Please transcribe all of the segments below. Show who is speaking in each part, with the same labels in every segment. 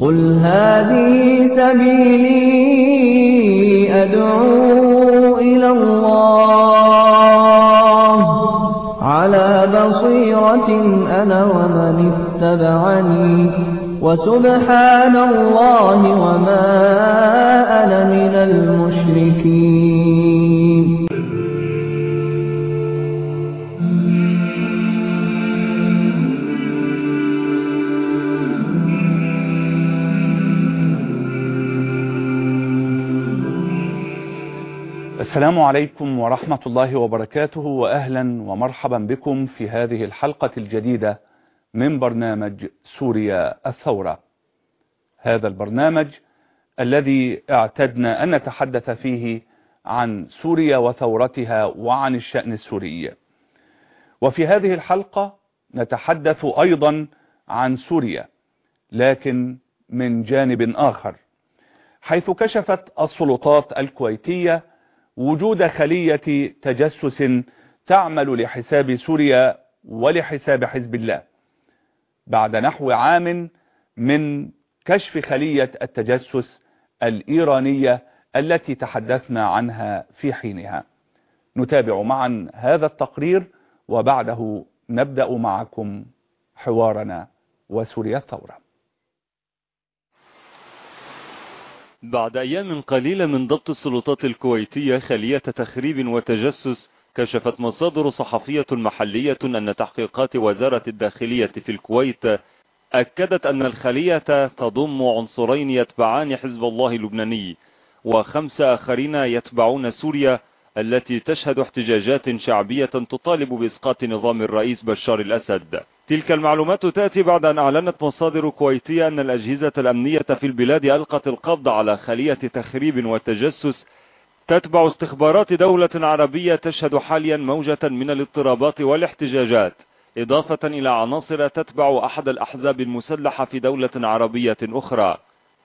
Speaker 1: قل هذه سبيلي أدعو إلى الله على بصيرة أنا ومن اتبعني وسبحان الله وما أنا من المشركين.
Speaker 2: السلام عليكم ورحمة الله وبركاته، وأهلا ومرحبا بكم في هذه الحلقة الجديدة من برنامج سوريا الثورة. هذا البرنامج الذي اعتدنا أن نتحدث فيه عن سوريا وثورتها وعن الشأن السوري. وفي هذه الحلقة نتحدث أيضا عن سوريا، لكن من جانب آخر، حيث كشفت السلطات الكويتية وجود خلية تجسس تعمل لحساب سوريا ولحساب حزب الله، بعد نحو عام من كشف خلية التجسس الإيرانية التي تحدثنا عنها في حينها. نتابع معا هذا التقرير وبعده نبدأ معكم حوارنا وسوريا الثورة.
Speaker 3: بعد أيام قليلة من ضبط السلطات الكويتية خلية تخريب وتجسس، كشفت مصادر صحفية محلية أن تحقيقات وزارة الداخلية في الكويت أكدت أن الخلية تضم عنصرين يتبعان حزب الله اللبناني و5 آخرين يتبعون سوريا التي تشهد احتجاجات شعبية تطالب بإسقاط نظام الرئيس بشار الأسد. تلك المعلومات تأتي بعد أن أعلنت مصادر كويتية أن الأجهزة الأمنية في البلاد ألقت القبض على خلية تخريب وتجسس تتبع استخبارات دولة عربية تشهد حاليا موجة من الاضطرابات والاحتجاجات، إضافة إلى عناصر تتبع أحد الأحزاب المسلحة في دولة عربية أخرى.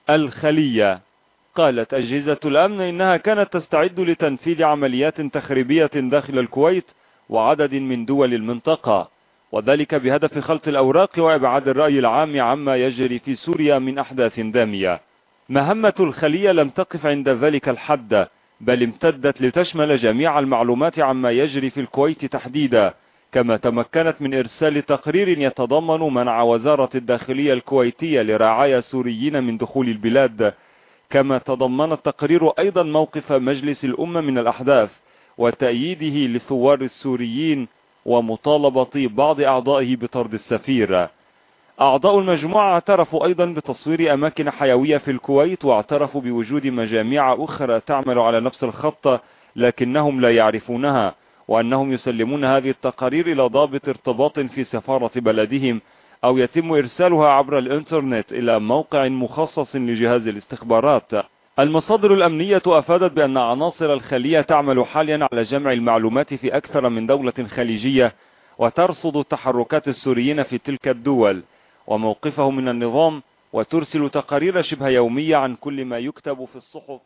Speaker 3: الخلية قالت أجهزة الأمن إنها كانت تستعد لتنفيذ عمليات تخريبية داخل الكويت وعدد من دول المنطقة، وذلك بهدف خلط الأوراق وإبعاد الرأي العام عما يجري في سوريا من أحداث دامية. مهمة الخلية لم تقف عند ذلك الحد، بل امتدت لتشمل جميع المعلومات عما يجري في الكويت تحديدا، كما تمكنت من إرسال تقرير يتضمن منع وزارة الداخلية الكويتية لرعايا سوريين من دخول البلاد، كما تضمن التقرير أيضا موقف مجلس الأمة من الأحداث وتأييده للثوار السوريين ومطالبة بعض أعضائه بطرد السفير. أعضاء المجموعة اعترفوا أيضا بتصوير أماكن حيوية في الكويت، واعترفوا بوجود مجاميع أخرى تعمل على نفس الخط لكنهم لا يعرفونها، وأنهم يسلمون هذه التقارير إلى ضابط ارتباط في سفارة بلدهم، أو يتم إرسالها عبر الإنترنت إلى موقع مخصص لجهاز الاستخبارات. المصادر الأمنية أفادت بأن عناصر الخلية تعمل حاليا على جمع المعلومات في أكثر من دولة خليجية، وترصد تحركات السوريين في تلك الدول وموقفهم من النظام، وترسل تقارير شبه يومية عن كل ما يكتب في الصحف.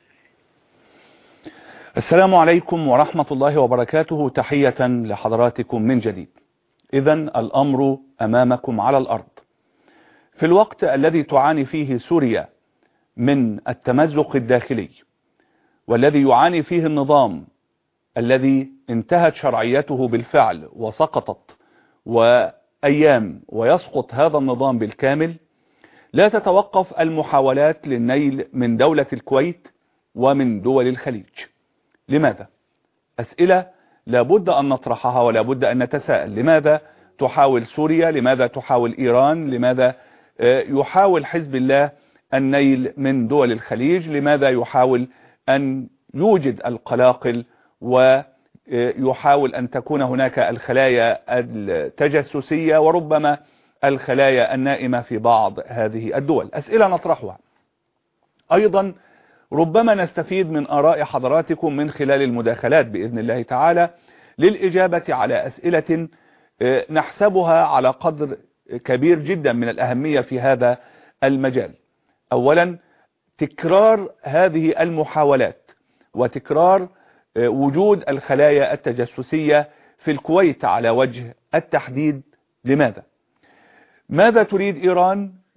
Speaker 2: السلام عليكم ورحمة الله وبركاته، تحية لحضراتكم من جديد. إذن الأمر أمامكم على الأرض. في الوقت الذي تعاني فيه سوريا من التمزق الداخلي، والذي يعاني فيه النظام الذي انتهت شرعيته بالفعل وسقطت وأيام ويسقط هذا النظام بالكامل، لا تتوقف المحاولات للنيل من دولة الكويت ومن دول الخليج. لماذا؟ أسئلة لابد أن نطرحها ولابد أن نتساءل. لماذا تحاول سوريا؟ لماذا تحاول إيران؟ لماذا يحاول حزب الله النيل من دول الخليج؟ لماذا يحاول أن يوجد القلاقل ويحاول أن تكون هناك الخلايا التجسسية وربما الخلايا النائمة في بعض هذه الدول؟ أسئلة نطرحها. أيضا ربما نستفيد من آراء حضراتكم من خلال المداخلات بإذن الله تعالى للإجابة على أسئلة نحسبها على قدر كبير جدا من الأهمية في هذا المجال. أولا، تكرار هذه المحاولات وتكرار وجود الخلايا التجسسية في الكويت على وجه التحديد. لماذا؟ ماذا تريد إيران؟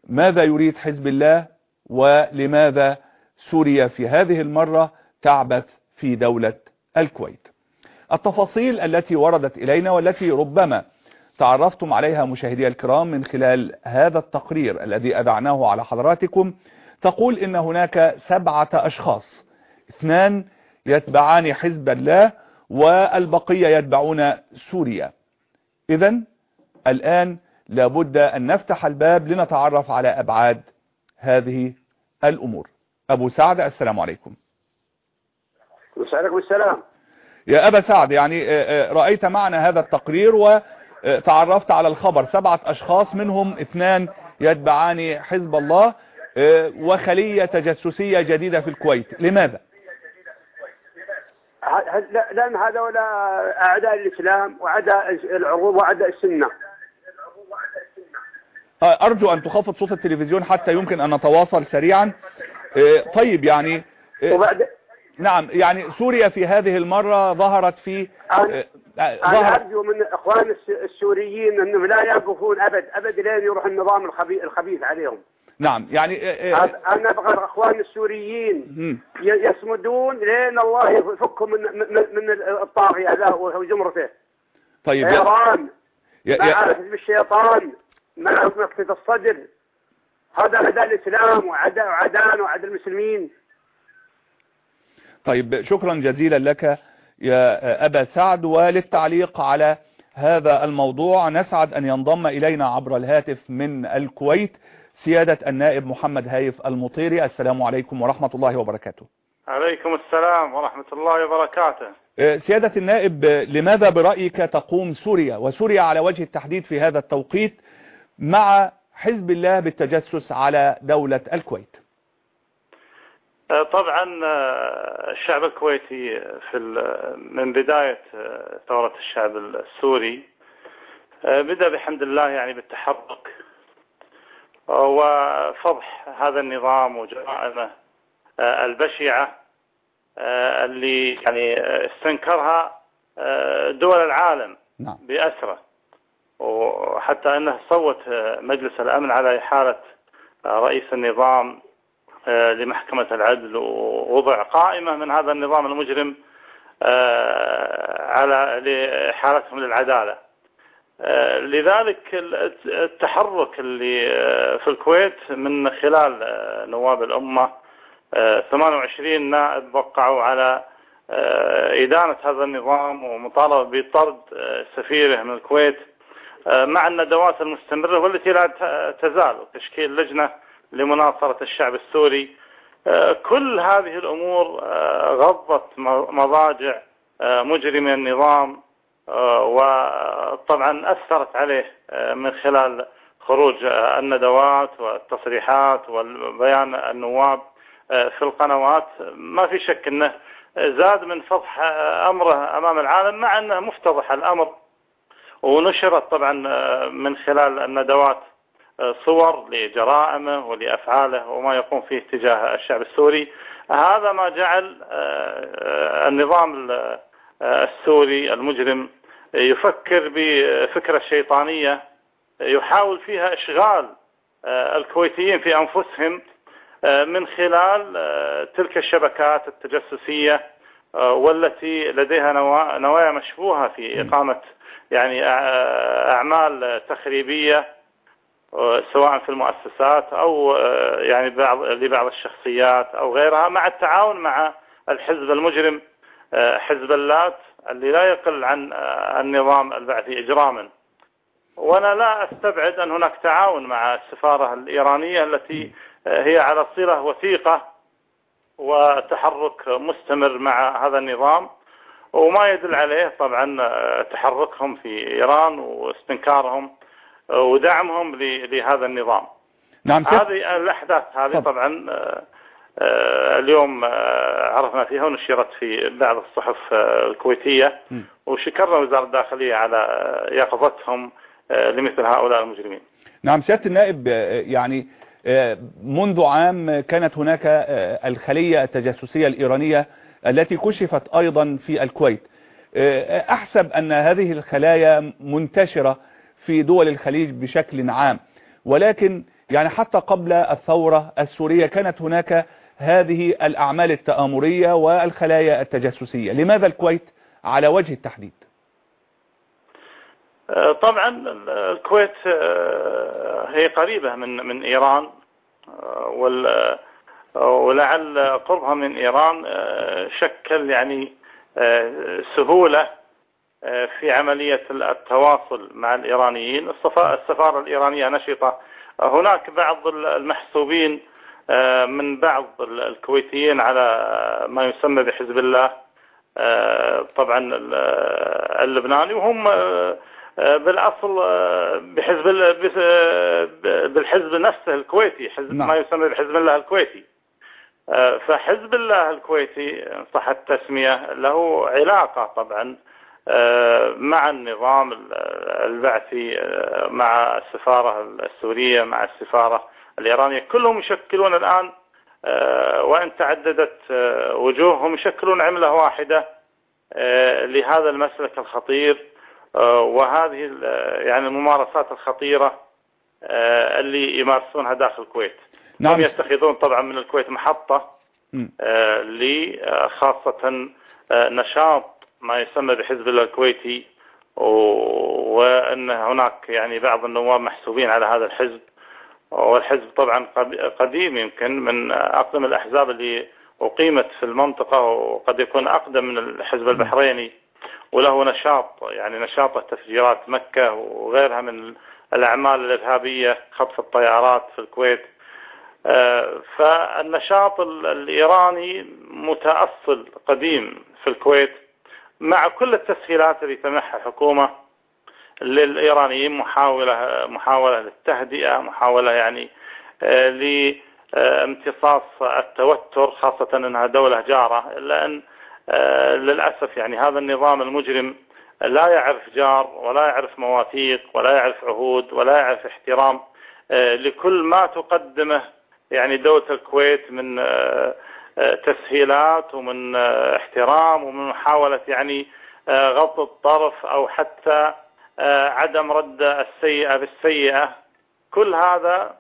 Speaker 2: ماذا يريد حزب الله، ولماذا سوريا في هذه المرة تعبث في دولة الكويت. التفاصيل التي وردت إلينا والتي ربما تعرفتم عليها مشاهدي الكرام من خلال هذا التقرير الذي أذعناه على حضراتكم تقول إن هناك 7 أشخاص، 2 يتبعان حزب الله والبقية يتبعون سوريا. إذن الآن لابد أن نفتح الباب لنتعرف على أبعاد هذه الأمور. أبو سعد، السلام عليكم.
Speaker 4: وعليكم السلام.
Speaker 2: يا أبا سعد، يعني رأيت معنا هذا التقرير وتعرفت على الخبر، 7 أشخاص منهم 2 يتبعان حزب الله وخلية تجسسية جديدة في الكويت، لماذا؟
Speaker 4: لأن هذول أعداء الإسلام وأعداء العروض وأعداء السنة.
Speaker 2: أرجو أن تخفض صوت التلفزيون حتى يمكن أن نتواصل سريعا. طيب، يعني نعم، يعني سوريا في هذه المرة ظهرت في
Speaker 4: أنا أرجو من إخوان السوريين أنهم لا يقفون أبد لين يروح النظام الخبيث عليهم.
Speaker 2: نعم، يعني
Speaker 4: أنا أبغى الإخوان السوريين يصمدون لين الله يفكهم من الطاغية له وجمرته.
Speaker 2: طيب،
Speaker 4: إيران مع حزب الشيطان مع مفتة الصدر، هذا أعداء الإسلام وعداء المسلمين.
Speaker 2: طيب، شكرا جزيلا لك يا أبا سعد. وللتعليق على هذا الموضوع نسعد أن ينضم إلينا عبر الهاتف من الكويت سيادة النائب محمد هايف المطيري. السلام عليكم ورحمة الله وبركاته.
Speaker 5: عليكم السلام ورحمة الله وبركاته.
Speaker 2: سيادة النائب، لماذا برأيك تقوم سوريا وسوريا على وجه التحديد في هذا التوقيت مع حزب الله بالتجسس على دولة الكويت؟
Speaker 5: طبعا الشعب الكويتي من بداية ثورة الشعب السوري بدأ بحمد الله يعني بالتحرك وفضح هذا النظام وجرائمه البشعة اللي يعني استنكرها دول العالم بأسره، وحتى أنه صوت مجلس الأمن على إحالة رئيس النظام لمحكمة العدل، ووضع قائمة من هذا النظام المجرم على لإحالتهم للعدالة. لذلك التحرك اللي في الكويت من خلال نواب الأمة 28 نائب وقعوا على إدانة هذا النظام ومطالبة بطرد سفيره من الكويت، مع الندوات المستمرة والتي لا تزال، وتشكيل لجنة لمناصرة الشعب السوري. كل هذه الأمور غضت مضاجع مجرمي النظام، وطبعا أثرت عليه من خلال خروج الندوات والتصريحات والبيان النواب في القنوات. ما في شك أنه زاد من فضح أمره أمام العالم، مع أنه مفتضح الأمر، ونشرت طبعا من خلال الندوات صور لجرائمه ولأفعاله وما يقوم فيه تجاه الشعب السوري. هذا ما جعل النظام السوري المجرم يفكر بفكرة شيطانية يحاول فيها إشغال الكويتيين في أنفسهم من خلال تلك الشبكات التجسسية، والتي لديها نوايا مشبوهة في إقامة يعني أعمال تخريبية سواء في المؤسسات أو يعني لبعض الشخصيات أو غيرها، مع التعاون مع الحزب المجرم حزب اللات اللي لا يقل عن النظام البعثي إجراما. وأنا لا أستبعد أن هناك تعاون مع السفارة الإيرانية التي هي على صلة وثيقة وتحرك مستمر مع هذا النظام، وما يدل عليه طبعا تحركهم في إيران واستنكارهم ودعمهم لهذا النظام.
Speaker 2: نعم،
Speaker 5: هذه الأحداث هذه طبعا اليوم عرفنا فيها ونشرت في بعض الصحف الكويتية، وشكرنا وزارة الداخلية على يقظتهم لمثل هؤلاء المجرمين.
Speaker 2: نعم سيادة النائب، يعني منذ عام كانت هناك الخلية التجسسية الإيرانية التي كشفت أيضا في الكويت. أحسب أن هذه الخلايا منتشرة في دول الخليج بشكل عام، ولكن يعني حتى قبل الثورة السورية كانت هناك هذه الأعمال التآمرية والخلايا التجسسية. لماذا الكويت على وجه التحديد؟
Speaker 5: طبعا الكويت هي قريبة من إيران، ولعل قربها من إيران شكل يعني سهولة في عملية التواصل مع الإيرانيين. السفارة الإيرانية نشطة هناك. بعض المحسوبين من بعض الكويتيين على ما يسمى بحزب الله طبعا اللبناني، وهم بالأصل بالحزب نفسه الكويتي، حزب ما يسمى بحزب الله الكويتي. فحزب الله الكويتي إن صح التسمية له علاقة طبعا مع النظام البعثي، مع السفارة السورية، مع السفارة الإيرانية. كلهم يشكلون الآن وإن تعددت وجوههم يشكلون عملة واحدة لهذا المسلك الخطير وهذه يعني الممارسات الخطيرة اللي يمارسونها داخل الكويت. هم يتخذون طبعا من الكويت محطة خاصة نشاط ما يسمى بحزب الله الكويتي، وأن هناك يعني بعض النواب محسوبين على هذا الحزب. والحزب طبعا قديم، يمكن من أقدم الأحزاب اللي أقيمت في المنطقة، وقد يكون أقدم من الحزب البحريني، وله نشاط يعني نشاط تفجيرات مكة وغيرها من الأعمال الإرهابية، خطف الطيارات في الكويت. فالنشاط الإيراني متأصل قديم في الكويت، مع كل التسهيلات اللي تمنحها الحكومة للإيرانيين، محاولة للتهدئة، محاولة يعني لامتصاص التوتر، خاصة أنها دولة جارة. إلا أن للأسف يعني هذا النظام المجرم لا يعرف جار، ولا يعرف مواثيق، ولا يعرف عهود، ولا يعرف احترام لكل ما تقدمه يعني دولة الكويت من تسهيلات ومن احترام ومن محاولة يعني غض الطرف أو حتى عدم رد السيئة بالسيئة. كل هذا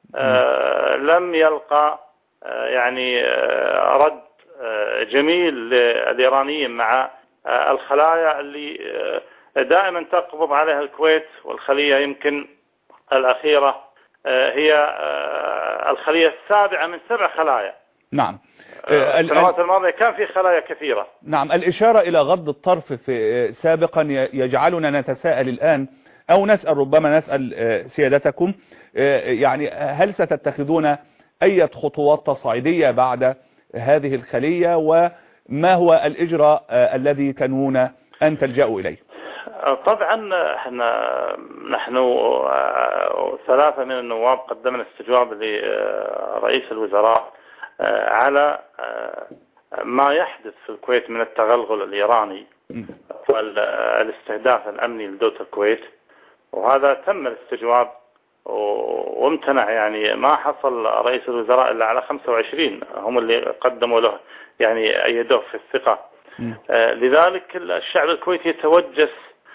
Speaker 5: لم يلقى يعني رد جميل للإيرانيين مع الخلايا اللي دائما تقبض عليها الكويت. والخلية يمكن الأخيرة هي الخلية السابعة من 7 خلايا.
Speaker 2: نعم.
Speaker 5: السنوات الماضية كان في خلايا كثيرة.
Speaker 2: نعم. الإشارة إلى غض الطرف سابقا يجعلنا نتساءل الآن، أو نسأل، ربما نسأل سيادتكم، يعني هل ستتخذون أي خطوات تصعيدية بعد هذه الخلية، وما هو الإجراء الذي تنوون أن تلجأوا إليه؟
Speaker 5: طبعا نحن 3 من النواب قدمنا استجواب لرئيس الوزراء على ما يحدث في الكويت من التغلغل الإيراني والاستهداف الأمني لدولة الكويت، وهذا تم الاستجواب وامتنع. يعني ما حصل رئيس الوزراء إلا على 25 هم اللي قدموا له يعني أيدوه في الثقة. لذلك الشعب الكويتي يتوجس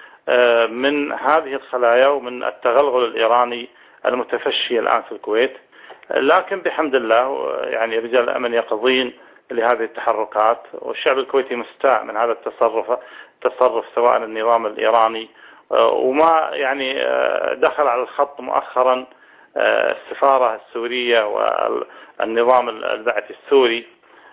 Speaker 5: من هذه الخلايا ومن التغلغل الإيراني المتفشي الآن في الكويت. لكن بحمد الله يعني رجال الأمن يقظين لهذه التحركات، والشعب الكويتي مستاء من هذا التصرف سواء النظام الإيراني وما يعني دخل على الخط مؤخرا السفارة السورية والنظام البعثي السوري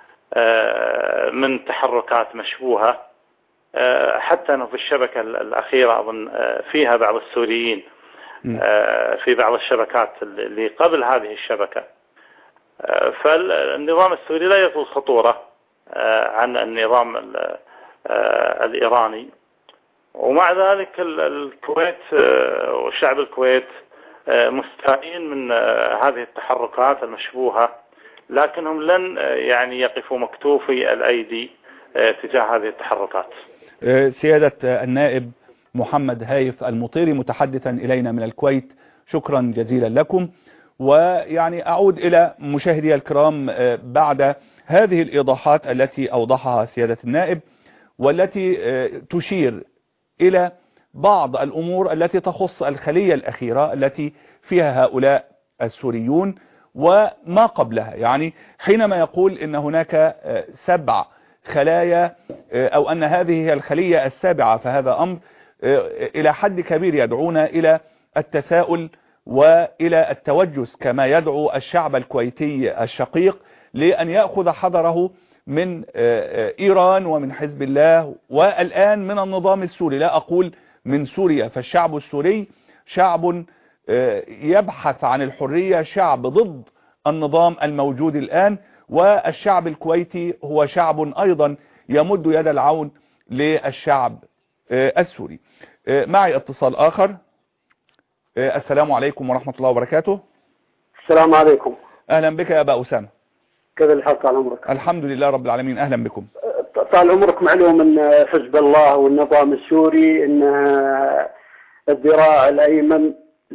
Speaker 5: من تحركات مشبوهة، حتى أنه في الشبكة الأخيرة أظن فيها بعض السوريين في بعض الشبكات اللي قبل هذه الشبكة. فالنظام السوري لا يطول خطورة عن النظام الإيراني، ومع ذلك الكويت وشعب الكويت مستائين من هذه التحركات المشبوهة، لكنهم لن يعني يقفوا مكتوفي الأيدي تجاه هذه التحركات.
Speaker 2: سيادة النائب محمد هايف المطيري متحدثا إلينا من الكويت، شكرا جزيلا لكم. ويعني أعود إلى مشاهدي الكرام بعد هذه الإيضاحات التي أوضحها سيادة النائب، والتي تشير إلى بعض الأمور التي تخص الخلية الأخيرة التي فيها هؤلاء السوريون وما قبلها. يعني حينما يقول ان هناك 7 خلايا او ان هذه هي الخلية السابعة، فهذا امر الى حد كبير يدعونا الى التساؤل والى التوجس، كما يدعو الشعب الكويتي الشقيق لان يأخذ حذره من ايران ومن حزب الله والان من النظام السوري. لا اقول من سوريا، فالشعب السوري شعب يبحث عن الحرية، شعب ضد النظام الموجود الآن، والشعب الكويتي هو شعب أيضا يمد يد العون للشعب السوري. معي اتصال آخر. السلام عليكم ورحمة الله وبركاته.
Speaker 6: السلام عليكم.
Speaker 2: أهلا بك يا أبا أسامة.
Speaker 6: كيف الحال؟ طال عمرك.
Speaker 2: الحمد لله رب العالمين. أهلا بكم.
Speaker 6: طال عمرك، معلوم أن حزب الله والنظام السوري أن الذراع الأيمن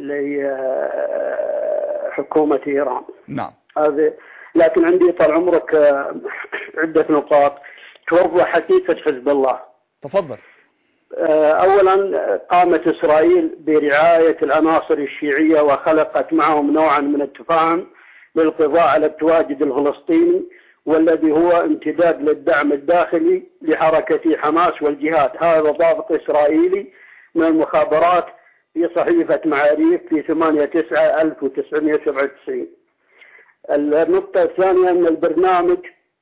Speaker 6: لحكومة إيران.
Speaker 2: نعم.
Speaker 6: هذا، لكن عندي طال عمرك عدة نقاط توضح حقيقة حزب الله.
Speaker 2: تفضل.
Speaker 6: أولا، قامت إسرائيل برعاية العناصر الشيعية وخلقت معهم نوعا من التفاهم للقضاء على التواجد الفلسطيني، والذي هو امتداد للدعم الداخلي لحركة حماس والجهاد. هذا ضابط إسرائيلي من المخابرات في صحيفة معاريف في 8/9/1997. النقطة الثانية أن البرنامج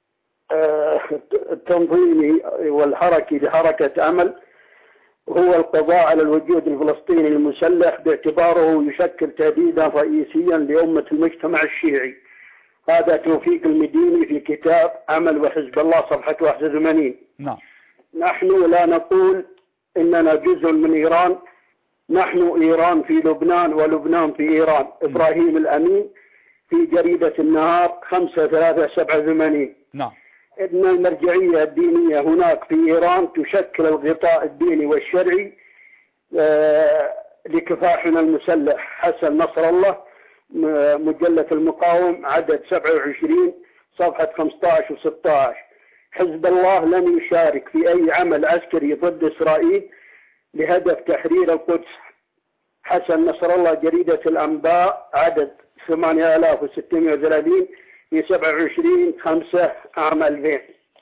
Speaker 6: التنظيمي والحركي لحركة أمل هو القضاء على الوجود الفلسطيني المسلح، باعتباره يشكل تهديدا رئيسيا لأمة المجتمع الشيعي. هذا توفيق المديني في كتاب أمل وحزب الله صفحة 81.
Speaker 2: نعم.
Speaker 6: نحن لا نقول إننا جزء من إيران، نحن إيران في لبنان ولبنان في إيران. إبراهيم الأمين في جريدة النهار 5/3/87.
Speaker 2: نعم.
Speaker 6: إن المرجعية الدينية هناك في إيران تشكل الغطاء الديني والشرعي لكفاحنا المسلح. حسن نصر الله، مجلة المقاوم، عدد 27 صفحة 15 و16. حزب الله لم يشارك في أي عمل عسكري ضد إسرائيل لهدف تحرير القدس. حسن نصر الله، جريدة الأنباء، عدد 8630 في 27/5/2000.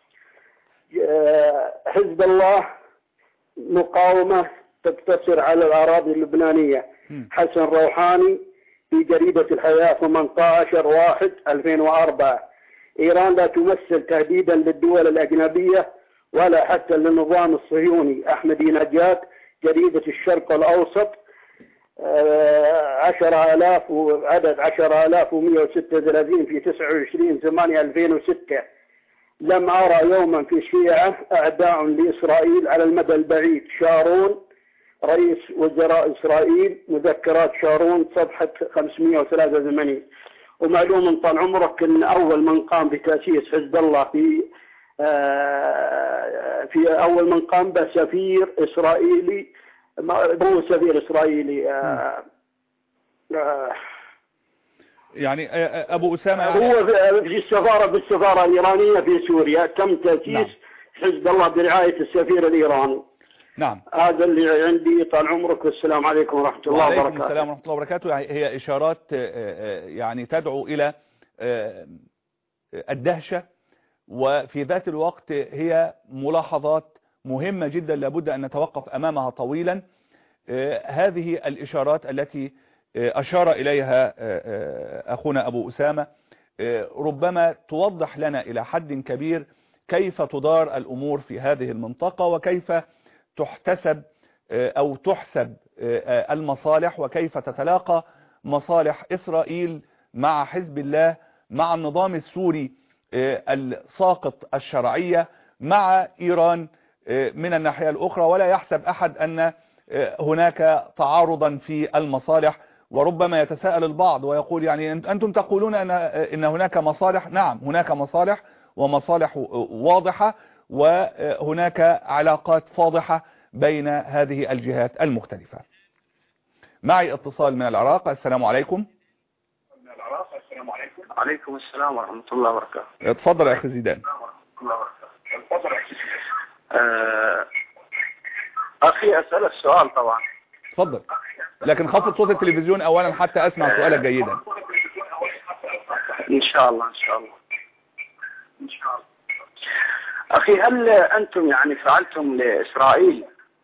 Speaker 6: حزب الله مقاومة تقتصر على الأراضي اللبنانية. حسن روحاني في جريدة الحياة 18/1/2004. إيران لا تمثل تهديدا للدول الأجنبية ولا حتى للنظام الصهيوني. أحمدي نجاد، جريدة الشرق الأوسط، 10,000 وعدد 10,136 في 29/8/2006. لم أرى يوما في الشيعة أعداء لإسرائيل على المدى البعيد. شارون، رئيس وزراء إسرائيل، مذكرات شارون صفحة 583. ومعلوم طال عمرك أن أول من قام بتأسيس حزب الله في أول من قام به سفير إسرائيلي، هو سفير إسرائيلي
Speaker 2: يعني أبو أسامة،
Speaker 6: هو في السفارة الإيرانية في سوريا تم تأسيس
Speaker 2: نعم.
Speaker 6: حزب الله برعاية السفير الإيراني.
Speaker 2: نعم.
Speaker 6: هذا اللي عندي طال عمرك، والسلام عليكم ورحمة الله وبركاته.
Speaker 2: وعليكم السلام ورحمة الله وبركاته. هي إشارات يعني تدعو إلى الدهشة، وفي ذات الوقت هي ملاحظات مهمة جدا لابد أن نتوقف أمامها طويلا. هذه الإشارات التي أشار إليها أخونا أبو أسامة ربما توضح لنا إلى حد كبير كيف تدار الأمور في هذه المنطقة، وكيف تحتسب أو تحسب المصالح، وكيف تتلاقى مصالح إسرائيل مع حزب الله، مع النظام السوري الساقط الشرعية، مع إيران من الناحية الأخرى. ولا يحسب أحد أن هناك تعارضا في المصالح. وربما يتساءل البعض ويقول يعني أنتم تقولون أن هناك مصالح. نعم، هناك مصالح، ومصالح واضحة، وهناك علاقات فاضحة بين هذه الجهات المختلفة. معي اتصال من العراق. السلام عليكم.
Speaker 7: عليكم السلام ورحمة الله وبركاته.
Speaker 2: اتفضل يا أخي زيدان.
Speaker 7: أخي أسألك سؤال طبعا.
Speaker 2: اتفضل، لكن خفض صوت التلفزيون أولا حتى أسمع سؤالك جيدا.
Speaker 7: شاء الله إن شاء الله إن شاء الله. أخي هل أنتم يعني فعلتم لإسرائيل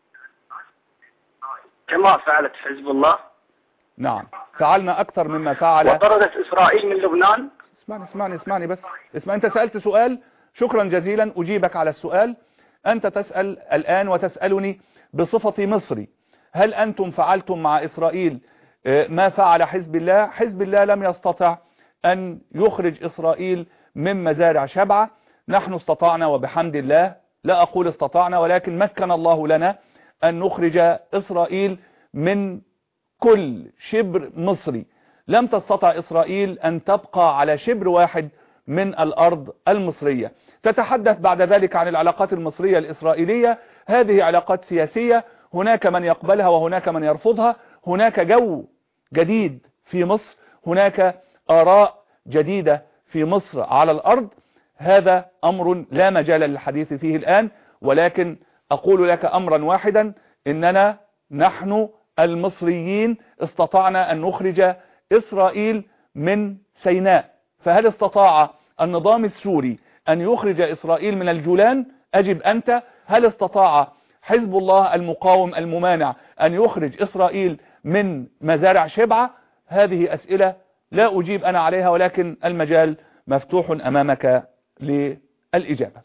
Speaker 7: كما فعلت حزب الله؟
Speaker 2: نعم فعلنا أكثر مما فعل.
Speaker 7: وطردت إسرائيل من لبنان.
Speaker 2: اسمعني بس. أنت سألت سؤال، شكرا جزيلا، أجيبك على السؤال. أنت تسأل الآن وتسألني بصفتي مصري، هل أنتم فعلتم مع إسرائيل ما فعل حزب الله؟ حزب الله لم يستطع أن يخرج إسرائيل من مزارع شبعة. نحن استطعنا وبحمد الله، لا أقول استطعنا ولكن مكن الله لنا أن نخرج إسرائيل من كل شبر مصري. لم تستطع إسرائيل أن تبقى على شبر واحد من الأرض المصرية. تتحدث بعد ذلك عن العلاقات المصرية الإسرائيلية، هذه علاقات سياسية، هناك من يقبلها وهناك من يرفضها، هناك جو جديد في مصر، هناك آراء جديدة في مصر على الأرض. هذا أمر لا مجال للحديث فيه الآن، ولكن أقول لك أمرا واحدا، إننا نحن المصريين استطعنا أن نخرج إسرائيل من سيناء. فهل استطاع النظام السوري أن يخرج إسرائيل من الجولان؟ أجب أنت. هل استطاع حزب الله المقاوم الممانع أن يخرج إسرائيل من مزارع شبعة؟ هذه أسئلة لا أجيب أنا عليها، ولكن المجال مفتوح أمامك للإجابة.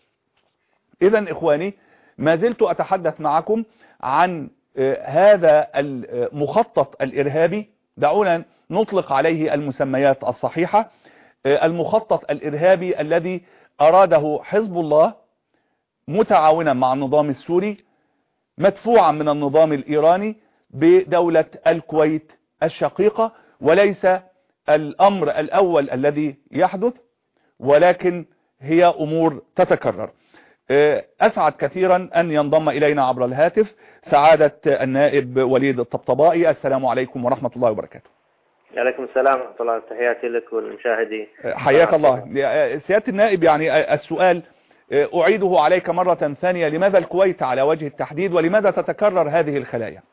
Speaker 2: إذن إخواني، ما زلت أتحدث معكم عن هذا المخطط الإرهابي، دعونا نطلق عليه المسميات الصحيحة. المخطط الإرهابي الذي أراده حزب الله متعاونا مع النظام السوري، مدفوعا من النظام الإيراني بدولة الكويت الشقيقة. وليس الأمر الأول الذي يحدث، ولكن هي أمور تتكرر. أسعد كثيرا أن ينضم إلينا عبر الهاتف سعادة النائب وليد الطبطبائي. السلام عليكم ورحمة الله وبركاته.
Speaker 8: عليكم السلام ورحمة الله، تحياتي لك والمشاهدين.
Speaker 2: حياك الله. سيادة النائب، يعني السؤال أعيده عليك مرة ثانية، لماذا الكويت على وجه التحديد، ولماذا تتكرر هذه الخلايا؟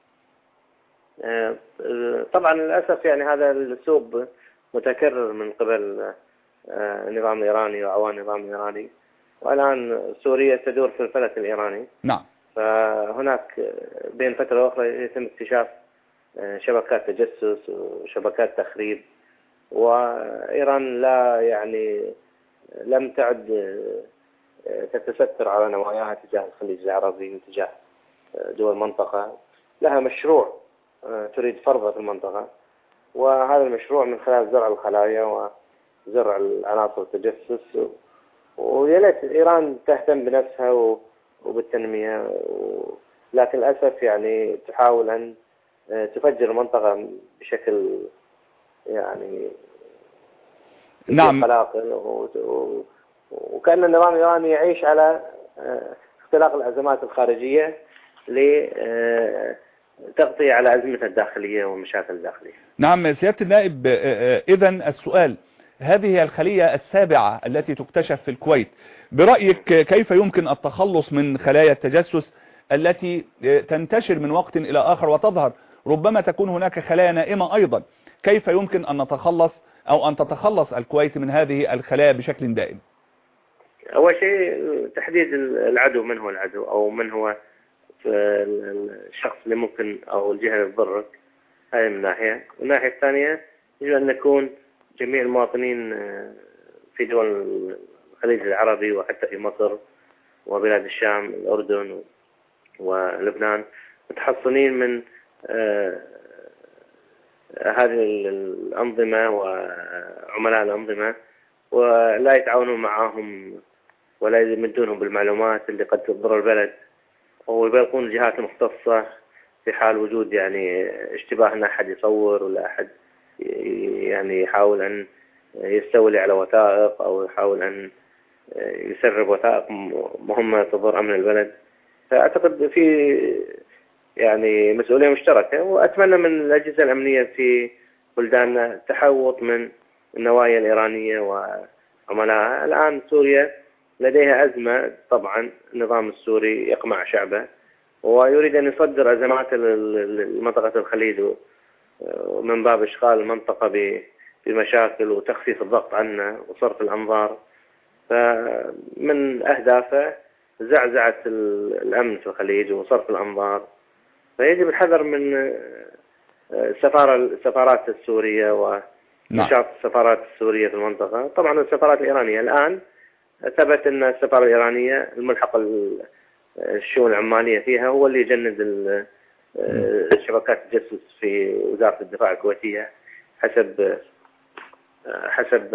Speaker 8: طبعا للأسف يعني هذا الأسلوب متكرر من قبل النظام الإيراني وعوان النظام الإيراني، والآن سوريا تدور في الفلك الإيراني.
Speaker 2: نعم.
Speaker 8: فهناك بين فترة وأخرى يتم اكتشاف شبكات تجسس وشبكات تخريب، وإيران لا يعني لم تعد تتستر على نواياها تجاه الخليج العربي وتجاه دول المنطقة. لها مشروع تريد فرضه في المنطقة، وهذا المشروع من خلال زرع الخلايا وزرع العناصر التجسس. ويليت إيران تهتم بنفسها وبالتنمية، لكن للأسف يعني تحاول أن تفجر المنطقة بشكل يعني
Speaker 2: نعم
Speaker 8: قلاقل، وكأن النظام الإيراني يعيش على اختلاق الأزمات الخارجية لتغطية على أزمتها الداخلية والمشاكل الداخلية.
Speaker 2: نعم سيادة النائب، إذن السؤال، هذه الخلية السابعة التي تكتشف في الكويت، برأيك كيف يمكن التخلص من خلايا التجسس التي تنتشر من وقت إلى آخر وتظهر؟ ربما تكون هناك خلايا نائمة أيضا. كيف يمكن أن نتخلص أو أن تتخلص الكويت من هذه الخلايا بشكل دائم؟
Speaker 8: أول شيء تحديد العدو، من هو العدو أو من هو الشخص اللي ممكن أو الجهة اللي تضرك، هذه من ناحية. والناحية الثانية يجب أن نكون جميع المواطنين في دول الخليج العربي وحتى في مصر وبلاد الشام الأردن ولبنان متحصنين من هذه الأنظمة وعملاء الأنظمة، ولا يتعاونون معهم ولا يمدونهم بالمعلومات اللي قد تضر البلد، ويبلغون الجهات المختصة في حال وجود يعني اشتباه أن أحد يصور ولا أحد يعني يحاول أن يستولي على وثائق أو يحاول أن يسرب وثائق مهمة تضر أمن البلد. فأعتقد في يعني مسؤولية مشتركة، وأتمنى من الأجهزة الأمنية في بلداننا تحوط من النوايا الإيرانية وعملائها. الآن سوريا لديها أزمة، طبعا النظام السوري يقمع شعبه ويريد أن يصدر أزمات لمنطقة الخليج من باب إشغال المنطقة بمشاكل وتخفيف الضغط عنا وصرف الأنظار. فمن أهدافه زعزعة الأمن في الخليج وصرف الأنظار. فيجب الحذر من السفارات السورية ونشاط السفارات السورية في المنطقة. طبعا السفارات الإيرانية الآن ثبت أن السفارة الإيرانية الملحق الشؤون العمانية فيها هو اللي يجند شبكات التجسس في وزارة الدفاع الكويتية حسب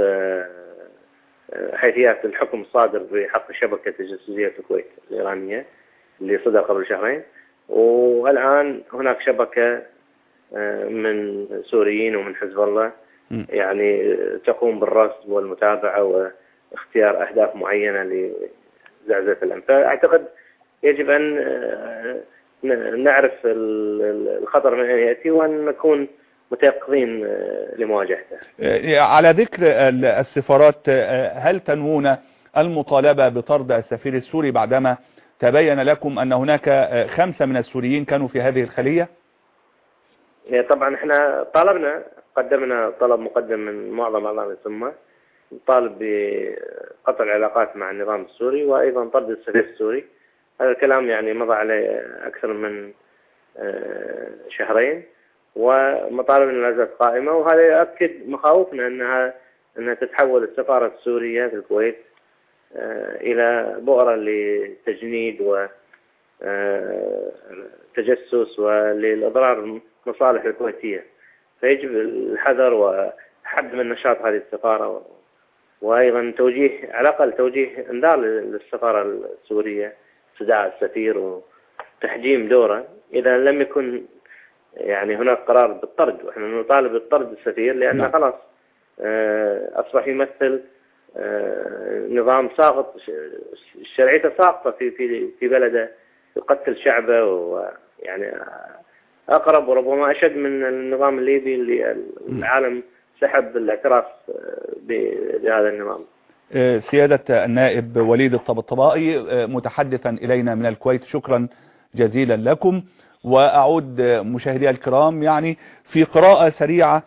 Speaker 8: حيثيات الحكم الصادر بحق الشبكة التجسسية في الكويت الإيرانية اللي صدر قبل شهرين. والآن هناك شبكة من سوريين ومن حزب الله يعني تقوم بالرصد والمتابعة واختيار أهداف معينة لزعزعة الأمن. فأعتقد يجب أن نعرف الخطر من أين يأتي وأن نكون متيقظين لمواجهته.
Speaker 2: على ذكر السفارات، هل تنوون المطالبة بطرد السفير السوري بعدما تبين لكم أن هناك 5 من السوريين كانوا في هذه الخلية؟
Speaker 8: طبعا احنا قدمنا طلب مقدم من معظم أعضاء السمة، طالب بقطع العلاقات مع النظام السوري وأيضا طرد السفير السوري. هذا الكلام يعني مضى عليه أكثر من شهرين، ومطالبنا لا زالت قائمة. وهذا يؤكد مخاوفنا أنها تتحول السفارة السورية في الكويت إلى بؤرة لتجنيد وتجسس وللإضرار المصالح الكويتية. فيجب الحذر وحد من نشاط هذه السفارة، وأيضا على الأقل توجيه انذار للسفارة السورية، استدعاء السفير وتحجيم دوره إذا لم يكن يعني هناك قرار بالطرد. وإحنا نطالب بالطرد السفير لأنه خلاص أصبح يمثل نظام ساقط، شرعيته ساقطة في بلده، يقتل شعبه، ويعني أقرب وربما أشد من النظام الليبي اللي العالم سحب الاعتراف بهذا النظام.
Speaker 2: سيادة النائب وليد الطبطبائي متحدثا إلينا من الكويت، شكرا جزيلا لكم. وأعود مشاهدي الكرام يعني في قراءة سريعة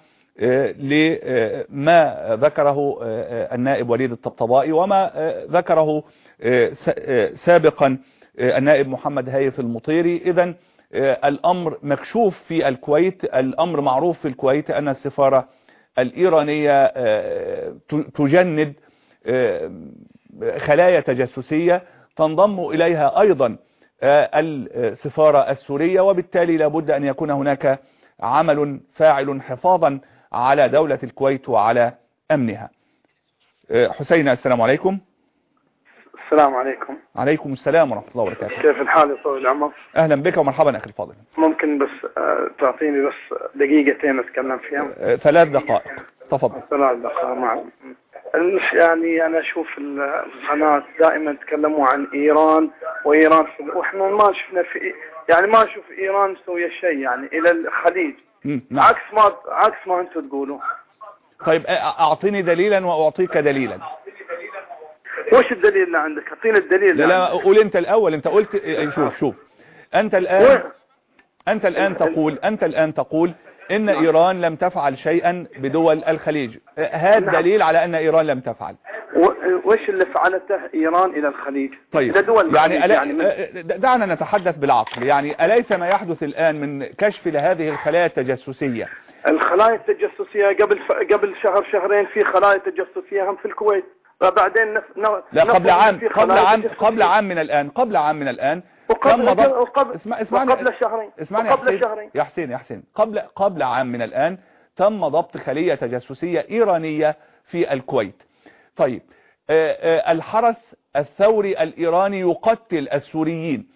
Speaker 2: لما ذكره النائب وليد الطبطبائي وما ذكره سابقا النائب محمد هايف المطيري. إذن الأمر مكشوف في الكويت، الأمر معروف في الكويت أن السفارة الإيرانية تجند خلايا تجسسية تنضم إليها أيضا السفارة السورية، وبالتالي لابد أن يكون هناك عمل فاعل حفاظا على دولة الكويت وعلى أمنها. حسين، السلام عليكم.
Speaker 9: السلام عليكم.
Speaker 2: عليكم السلام ورحمة الله وبركاته.
Speaker 9: كيف الحال يا طويل العمر؟
Speaker 2: أهلا بك ومرحبا أخي الفاضل.
Speaker 9: ممكن بس تعطيني بس دقيقتين أتكلم فيها؟
Speaker 2: 3 دقائق، تفضل.
Speaker 9: 3 دقائق. معلم. يعني أنا أشوف القناة دائما يتكلموا عن إيران وإيران وإحنا ما شفنا يعني ما نشوف إيران مسوية شيء يعني إلى الخليج.
Speaker 2: نعم.
Speaker 9: عكس ما أنتم تقولوا.
Speaker 2: طيب أعطيني دليلا وأعطيك دليلا.
Speaker 9: وش الدليل اللي عندك؟ أعطيني الدليل.
Speaker 2: لا قول أنت الأول. أنت قلت شوف أنت الآن تقول إن إيران لم تفعل شيئا بدول الخليج. هذا دليل على أن إيران لم تفعل.
Speaker 9: وش اللي فعلته إيران إلى الخليج؟
Speaker 2: طيب دعنا نتحدث بالعقل. يعني أليس ما يحدث الآن من كشف لهذه الخلايا التجسسية؟
Speaker 9: الخلايا التجسسية قبل شهرين في خلايا تجسسية هم في الكويت، وبعدين
Speaker 2: لا قبل عام من الآن
Speaker 9: وقبل شهرين.
Speaker 2: يا حسين قبل عام من الآن تم ضبط خلية تجسسية إيرانية في الكويت. طيب الحرس الثوري الإيراني يقتل السوريين.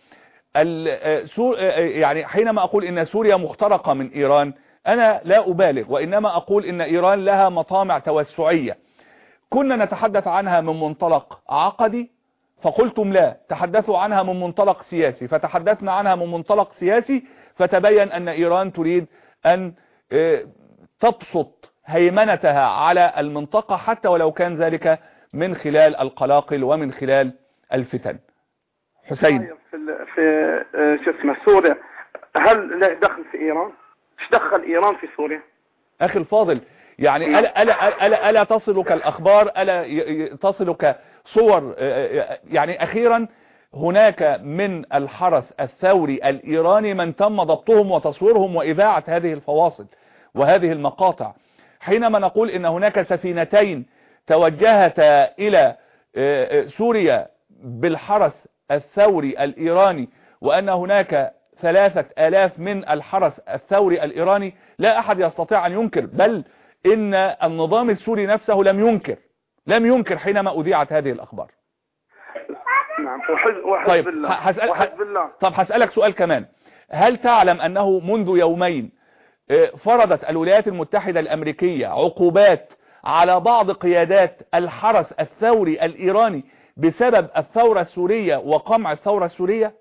Speaker 2: يعني حينما أقول إن سوريا مخترقة من إيران أنا لا أبالغ، وإنما أقول إن إيران لها مطامع توسعية. كنا نتحدث عنها من منطلق عقدي فقلتم لا، تحدثوا عنها من منطلق سياسي فتحدثنا عنها من منطلق سياسي، فتبين أن إيران تريد أن تبسط هيمنتها على المنطقة حتى ولو كان ذلك من خلال القلاقل ومن خلال الفتن. حسين،
Speaker 9: في شو اسمه سوريا، هل له دخل في إيران؟ ايش دخل إيران في سوريا؟
Speaker 2: أخي الفاضل، يعني ألا تصلك الأخبار، ألا تصلك صور؟ يعني أخيرا هناك من الحرس الثوري الإيراني من تم ضبطهم وتصويرهم وإذاعة هذه الفواصل وهذه المقاطع. حينما نقول إن هناك سفينتين توجهتا إلى سوريا بالحرس الثوري الإيراني، وأن هناك 3000 من الحرس الثوري الإيراني، لا أحد يستطيع أن ينكر، بل إن النظام السوري نفسه لم ينكر حينما أذيعت هذه الأخبار.
Speaker 9: نعم.
Speaker 2: طيب طب هسألك سؤال كمان. هل تعلم أنه منذ يومين فرضت الولايات المتحدة الأمريكية عقوبات على بعض قيادات الحرس الثوري الإيراني بسبب الثورة السورية وقمع الثورة السورية؟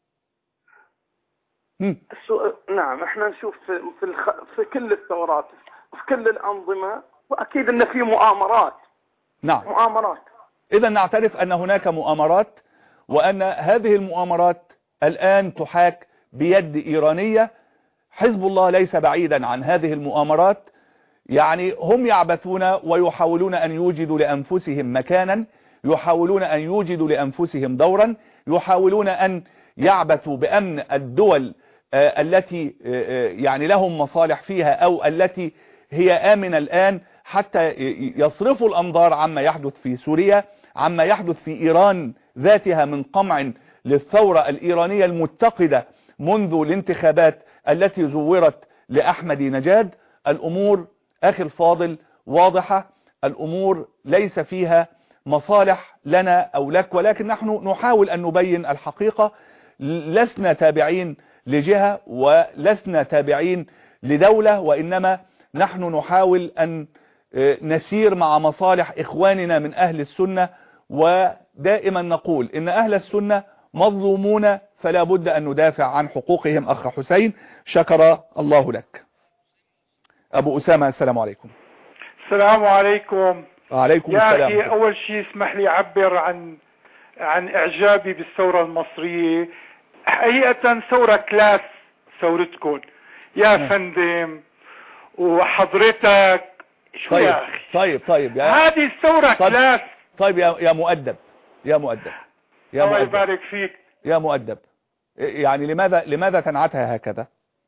Speaker 9: نعم، احنا نشوف في كل الثورات وفي كل الأنظمة، وأكيد أن في مؤامرات.
Speaker 2: نعم،
Speaker 9: مؤامرات.
Speaker 2: إذا نعترف أن هناك مؤامرات، وأن هذه المؤامرات الآن تحاك بيد إيرانية. حزب الله ليس بعيدا عن هذه المؤامرات، يعني هم يعبثون ويحاولون أن يوجدوا لأنفسهم مكانا، يحاولون أن يوجدوا لأنفسهم دورا، يحاولون أن يعبثوا بأمن الدول التي يعني لهم مصالح فيها أو التي هي آمنة الآن، حتى يصرفوا الأنظار عما يحدث في سوريا، عما يحدث في إيران ذاتها من قمع للثورة الإيرانية المتقدة منذ الانتخابات التي زورت لأحمد نجاد. الأمور أخي الفاضل واضحة، الأمور ليس فيها مصالح لنا أو لك، ولكن نحن نحاول أن نبين الحقيقة. لسنا تابعين لجهة ولسنا تابعين لدولة، وإنما نحن نحاول أن نسير مع مصالح إخواننا من أهل السنة، ودائما نقول إن أهل السنة مظلومون، فلا بد أن ندافع عن حقوقهم. أخ حسين، شكر الله لك. أبو أسامة، السلام عليكم.
Speaker 10: السلام عليكم.
Speaker 2: وعليكم
Speaker 10: السلام.
Speaker 2: يا
Speaker 10: أخي، أول شيء اسمح لي أعبر عن إعجابي بالثورة المصرية. حقيقة ثورة كلاس ثورتكم يا فندم وحضرتك. شو
Speaker 2: طيب
Speaker 10: يا أخي؟
Speaker 2: طيب
Speaker 10: هذه الثورة كلاس.
Speaker 2: طيب يا مؤدب
Speaker 10: الله يبارك فيك
Speaker 2: يا مؤدب، يعني لماذا تنعتها هكذا؟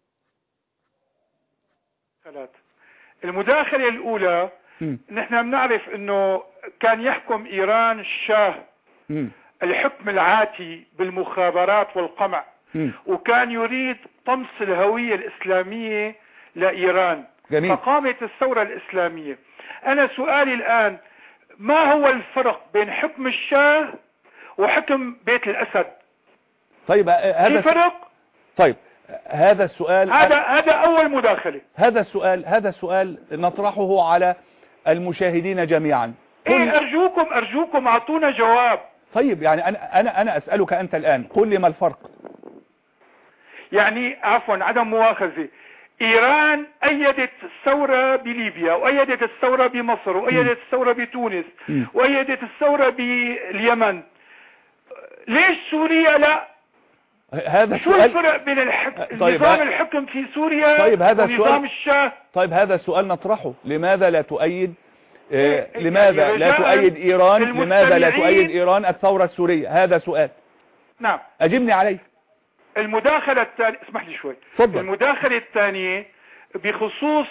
Speaker 10: المداخلة الأولى، نحن بنعرف أنه كان يحكم إيران الشاه الحكم العاتي بالمخابرات والقمع، وكان يريد طمس الهوية الإسلامية لإيران.
Speaker 2: جميل.
Speaker 10: فقامت الثورة الإسلامية. أنا سؤالي الآن، ما هو الفرق بين حكم الشاه وحكم بيت الأسد؟
Speaker 2: طيب هذا
Speaker 10: فرق.
Speaker 2: طيب هذا السؤال،
Speaker 10: هذا أول مداخلة.
Speaker 2: هذا السؤال نطرحه على المشاهدين جميعا.
Speaker 10: أرجوكم أعطونا جواب.
Speaker 2: طيب يعني أنا أسألك أنت الآن، قل لي ما الفرق؟
Speaker 10: يعني عفوا عدم مؤاخذة، إيران أيدت الثورة بليبيا، وأيدت الثورة بمصر، وأيدت الثورة بتونس، وأيدت الثورة باليمن. ليش سوريا لا؟ شو الفرق بين نظام الحكم في سوريا ونظام الشاه؟
Speaker 2: طيب هذا السؤال نطرحه. لماذا لا تؤيد لماذا لا تؤيد إيران؟ لماذا لا تؤيد إيران الثورة السورية؟ هذا سؤال.
Speaker 10: نعم،
Speaker 2: أجبني عليه.
Speaker 10: المداخلة الثانية، اسمح لي شوي.
Speaker 2: فضل.
Speaker 10: المداخلة الثانية بخصوص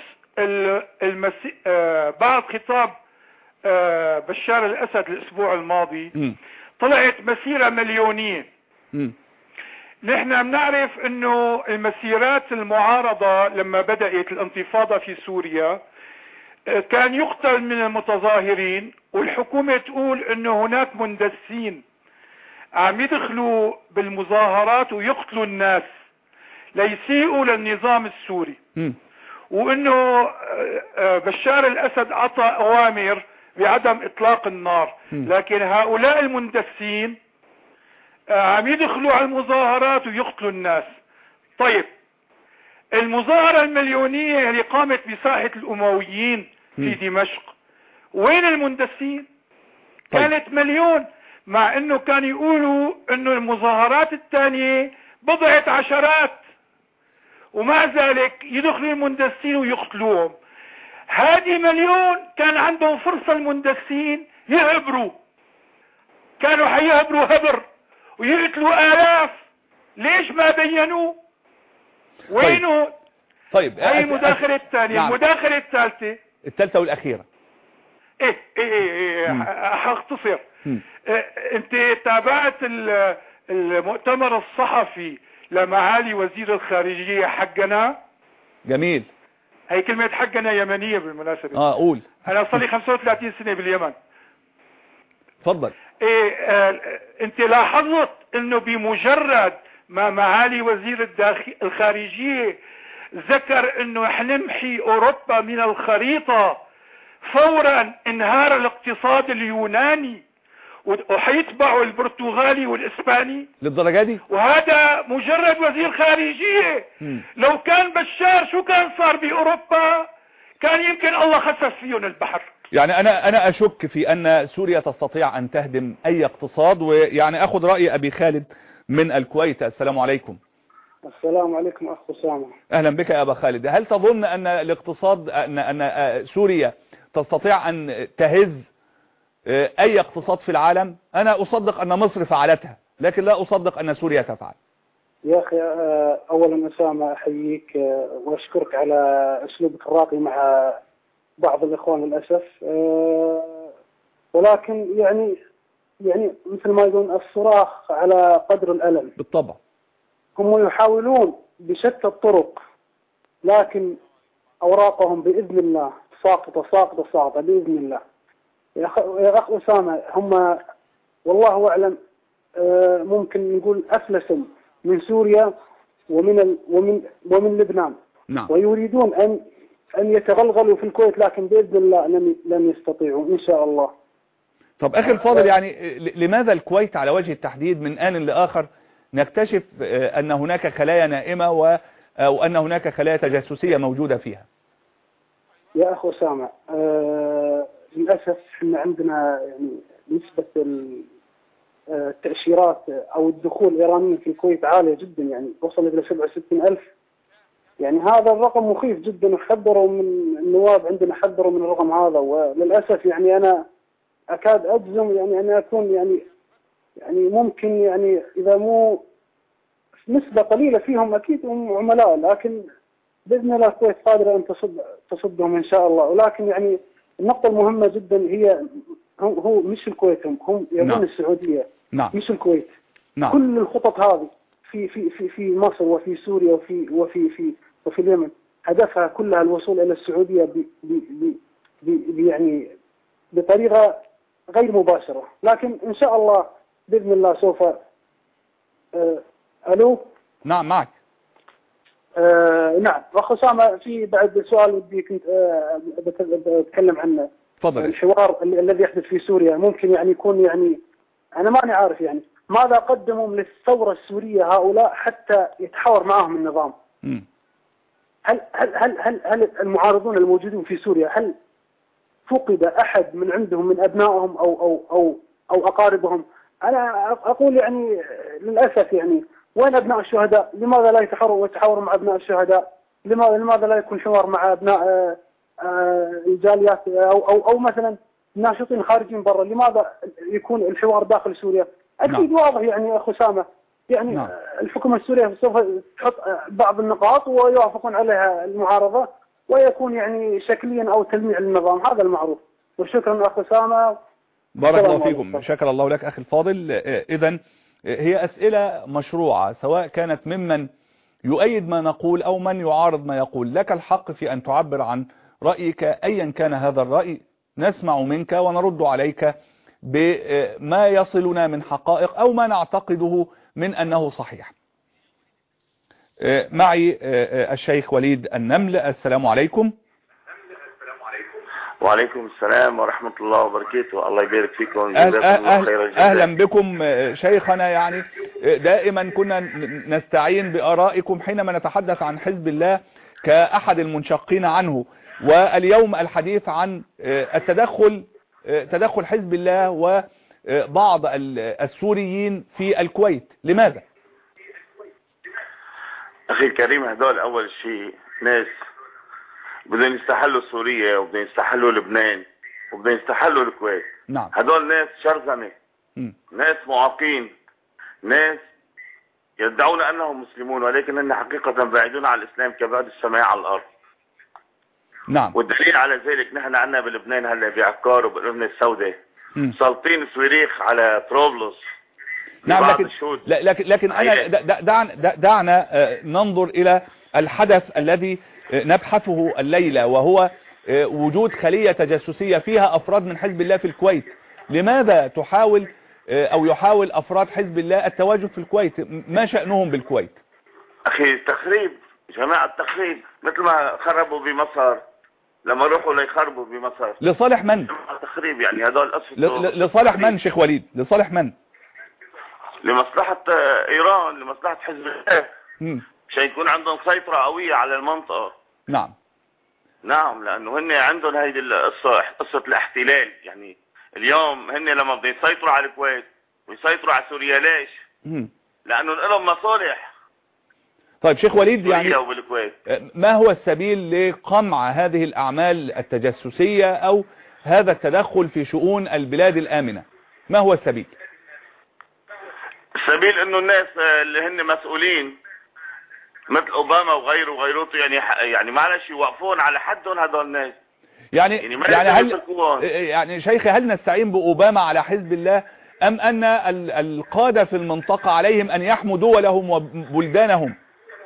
Speaker 10: بعد خطاب بشار الأسد الأسبوع الماضي. طلعت مسيرة مليونية. نحن بنعرف انه المسيرات المعارضة لما بدأت الانتفاضة في سوريا كان يقتل من المتظاهرين، والحكومة تقول انه هناك مندسين عم يدخلوا بالمظاهرات ويقتلوا الناس ليسيئوا للنظام السوري، وانه بشار الاسد اعطى اوامر بعدم اطلاق النار، لكن هؤلاء المندسين عم يدخلوا على المظاهرات ويقتلوا الناس. طيب المظاهرة المليونية اللي قامت بساحة الأمويين في دمشق، وين المندسين؟ كانت مليون، مع انه كانوا يقولوا انه المظاهرات الثانية بضعت عشرات، ومع ذلك يدخلوا المندسين ويقتلوهم. هذه مليون كان عندهم فرصة المندسين يهبروا، كانوا حيهبروا هبر ويقتلوا آلاف. ليش ما بينوا؟ وينه؟
Speaker 2: طيب
Speaker 10: هاي المداخلة الثانية.
Speaker 2: نعم.
Speaker 10: المداخلة الثالثة،
Speaker 2: الثالثة والأخيرة.
Speaker 10: ايه هختصر. انت تابعت المؤتمر الصحفي لمعالي وزير الخارجية حقنا؟
Speaker 2: جميل.
Speaker 10: هي كلمة حقنا يمنية بالمناسبة.
Speaker 2: قول.
Speaker 10: انا صار لي 35 سنة باليمن.
Speaker 2: اتفضل.
Speaker 10: انت لاحظت انه بمجرد ما معالي وزير الخارجية ذكر انه حنمحي اوروبا من الخريطة، فورا انهار الاقتصاد اليوناني وحيتبعوا البرتغالي والاسباني
Speaker 2: للدرجة دي؟
Speaker 10: وهذا مجرد وزير خارجية. لو كان بشار شو كان صار باوروبا؟ كان يمكن الله خسف فيهم البحر.
Speaker 2: يعني انا اشك في ان سوريا تستطيع ان تهدم اي اقتصاد. ويعني اخذ رأي ابي خالد من الكويت. السلام عليكم.
Speaker 6: السلام عليكم اخ اسامه.
Speaker 2: اهلا بك يا ابا خالد. هل تظن ان الاقتصاد ان سوريا تستطيع ان تهز اي اقتصاد في العالم؟ انا اصدق ان مصر فعلتها، لكن لا اصدق ان سوريا تفعل.
Speaker 6: يا اخي اولا اسامه احييك واشكرك على اسلوبك الراقي مع بعض الاخوان للاسف، ولكن يعني مثل ما يقولون الصراخ على قدر الالم.
Speaker 2: بالطبع.
Speaker 6: هم يحاولون بشتى الطرق، لكن اوراقهم باذن الله ساقطه باذن الله. يا اخ اسامه هم والله اعلم ممكن نقول افلسوا من سوريا ومن لبنان.
Speaker 2: نعم.
Speaker 6: ويريدون ان يتغلغلوا في الكويت، لكن باذن الله لن يستطيعوا ان شاء الله.
Speaker 2: طب اخي الفاضل، يعني لماذا الكويت على وجه التحديد من آن لآخر نكتشف ان هناك خلايا نائمة او ان هناك خلايا تجسسية موجودة فيها؟
Speaker 6: يا اخ اسامه للاسف احنا عندنا يعني نسبة التأشيرات او الدخول الايرانيين في الكويت عالية جدا، يعني وصلت الى 67,000. يعني هذا الرقم مخيف جدا، وحذروا من النواب عندنا، حذروا من الرقم هذا. وللاسف يعني انا اكاد اجزم يعني ان اكون يعني ممكن يعني اذا مو نسبة قليلة فيهم اكيد هم عملاء، لكن باذن الله الكويت قادرة ان تصدهم ان شاء الله. ولكن يعني النقطة المهمة جدا هي هو مش الكويت، هم يبون
Speaker 2: نعم.
Speaker 6: السعودية.
Speaker 2: نعم.
Speaker 6: مش الكويت.
Speaker 2: نعم.
Speaker 6: كل الخطط هذه في مصر وفي سوريا وفي اليمن هدفها كلها الوصول الى السعودية يعني بطريقة غير مباشرة، لكن ان شاء الله باذن الله سوف. الو.
Speaker 2: نعم معك.
Speaker 6: نعم اخ اسامه، في بعد سؤال ودي كنت بتكلم عنه.
Speaker 2: تفضل.
Speaker 6: الحوار الذي يحدث في سوريا ممكن يعني يكون يعني انا ماني عارف يعني ماذا قدموا للثوره السوريه هؤلاء حتى يتحاور معهم النظام. هل المعارضون الموجودين في سوريا هل فقد احد من عندهم من ابنائهم او اقاربهم؟ انا اقول يعني للاسف يعني وين ابناء الشهداء؟ لماذا لا يتحاوروا مع ابناء الشهداء؟ لماذا لا يكون حوار مع ابناء الجاليات او مثلا ناشطين خارجين برا؟ لماذا يكون الحوار داخل سوريا؟ اكيد واضح يعني يا اخ اسامه يعني الحكومه السوريه سوف تحط بعض النقاط ويوافقون عليها المعارضه، ويكون يعني شكليا او تلميع للنظام، هذا المعروف. وشكرا اخ اسامه.
Speaker 2: بارك الله فيكم. شكر الله لك اخي الفاضل. اذا هي أسئلة مشروعة، سواء كانت ممن يؤيد ما نقول أو من يعارض ما يقول. لك الحق في أن تعبر عن رأيك أيا كان هذا الرأي، نسمع منك ونرد عليك بما يصلنا من حقائق أو ما نعتقده من أنه صحيح. معي الشيخ وليد النمل. السلام عليكم.
Speaker 11: وعليكم السلام ورحمة الله وبركاته. الله يبارك فيكم.
Speaker 2: أهلا بكم شيخنا. يعني دائما كنا نستعين بآرائكم حينما نتحدث عن حزب الله كأحد المنشقين عنه، واليوم الحديث عن تدخل حزب الله وبعض السوريين في الكويت. لماذا؟
Speaker 11: أخي الكريم، هذول أول شيء ناس بدهم يستحلوا سوريا وبدهم يستحلوا لبنان وبدهم يستحلوا الكويت.
Speaker 2: نعم.
Speaker 11: هدول ناس شرذمة، ناس معاقين، ناس يدعون أنهم مسلمون ولكن هن حقيقة بعيدون عن الإسلام كبعد السماء على الأرض.
Speaker 2: نعم.
Speaker 11: والدليل على ذلك نحن عندنا بلبنان هلا بعكار وبالقرن السوداء سالطين صواريخ على طرابلس.
Speaker 2: نعم. لكن أنا دعنا ننظر إلى الحدث الذي نبحثه الليلة، وهو وجود خلية تجسسية فيها أفراد من حزب الله في الكويت. لماذا تحاول أو يحاول أفراد حزب الله التواجد في الكويت؟ ما شأنهم بالكويت؟
Speaker 11: أخي تخريب، جماعة تخريب، مثل ما خربوا بمصر لما روحوا ليخربوا بمصر.
Speaker 2: لصالح من؟
Speaker 11: تخريب يعني هذول
Speaker 2: لصالح من شيخ وليد؟ لصالح من؟
Speaker 11: لمصلحة إيران، لمصلحة حزب الله، عشان يكون عندهم سيطرة قوية على المنطقة.
Speaker 2: نعم.
Speaker 11: نعم، لأنه هن عندهم هيدي القصة، قصة الاحتلال. يعني اليوم هن لما بدهم يسيطروا على الكويت ويسيطروا على سوريا، ليش؟ لأنه لهم مصالح.
Speaker 2: طيب شيخ وليد، يعني
Speaker 11: وبالكويت.
Speaker 2: ما هو السبيل لقمع هذه الأعمال التجسسية أو هذا التدخل في شؤون البلاد الآمنة؟ ما هو السبيل؟
Speaker 11: السبيل انه الناس اللي هن مسؤولين مثل اوباما وغيره يعني معلش يوقفون على حدهم هذول الناس.
Speaker 2: يعني شيخي، هل نستعين بأوباما على حزب الله أم أن القادة في المنطقة عليهم أن يحموا دولهم وبلدانهم؟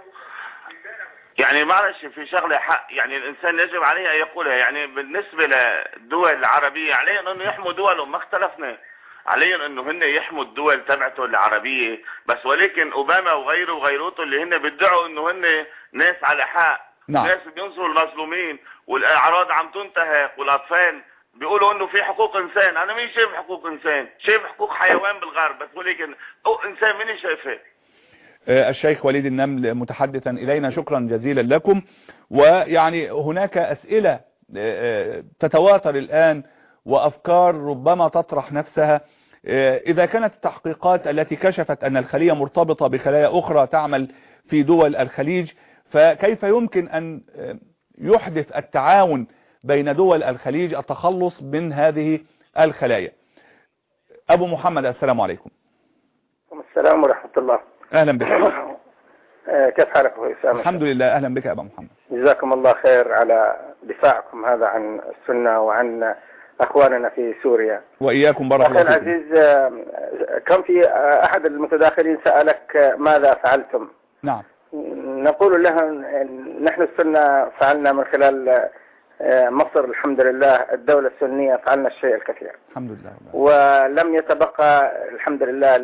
Speaker 11: يعني معلش في شغلة حق، يعني الإنسان يجب عليه أن يقولها. يعني بالنسبة للدول العربية عليهم أنه يحموا دولهم، ما اختلفنا، عليهم أنه هن يحموا الدول تبعته العربية بس. ولكن أوباما وغيروته اللي هن بيدعوا أنه هن ناس على حق،
Speaker 2: نعم.
Speaker 11: ناس بينصروا المظلومين والأعراض عم تنتهك والأطفال بيقولوا أنه في حقوق إنسان. أنا مين شايف حقوق إنسان؟ شايف حقوق حيوان بالغرب بس، ولكن إنسان مين شايفه؟
Speaker 2: الشيخ وليد النمل متحدثا إلينا، شكرا جزيلا لكم. ويعني هناك أسئلة تتواتر الآن وأفكار ربما تطرح نفسها. إذا كانت التحقيقات التي كشفت أن الخلية مرتبطة بخلايا أخرى تعمل في دول الخليج، فكيف يمكن أن يحدث التعاون بين دول الخليج التخلص من هذه الخلايا؟ أبو محمد، السلام عليكم.
Speaker 12: السلام ورحمة الله.
Speaker 2: أهلا بك.
Speaker 12: كيف حالك أخوي أسامة؟
Speaker 2: الحمد لله. أهلا بك يا أبو محمد.
Speaker 12: جزاكم الله خير على دفاعكم هذا عن السنة وعن أخواننا في سوريا.
Speaker 2: وإياكم، بارك الله فيكم.
Speaker 12: أخي العزيز، كان في أحد المتداخلين سألك ماذا فعلتم؟
Speaker 2: نعم.
Speaker 12: نقول له نحن السنة فعلنا من خلال مصر الحمد لله، الدولة السنية فعلنا الشيء الكثير
Speaker 2: الحمد لله،
Speaker 12: ولم يتبقى الحمد لله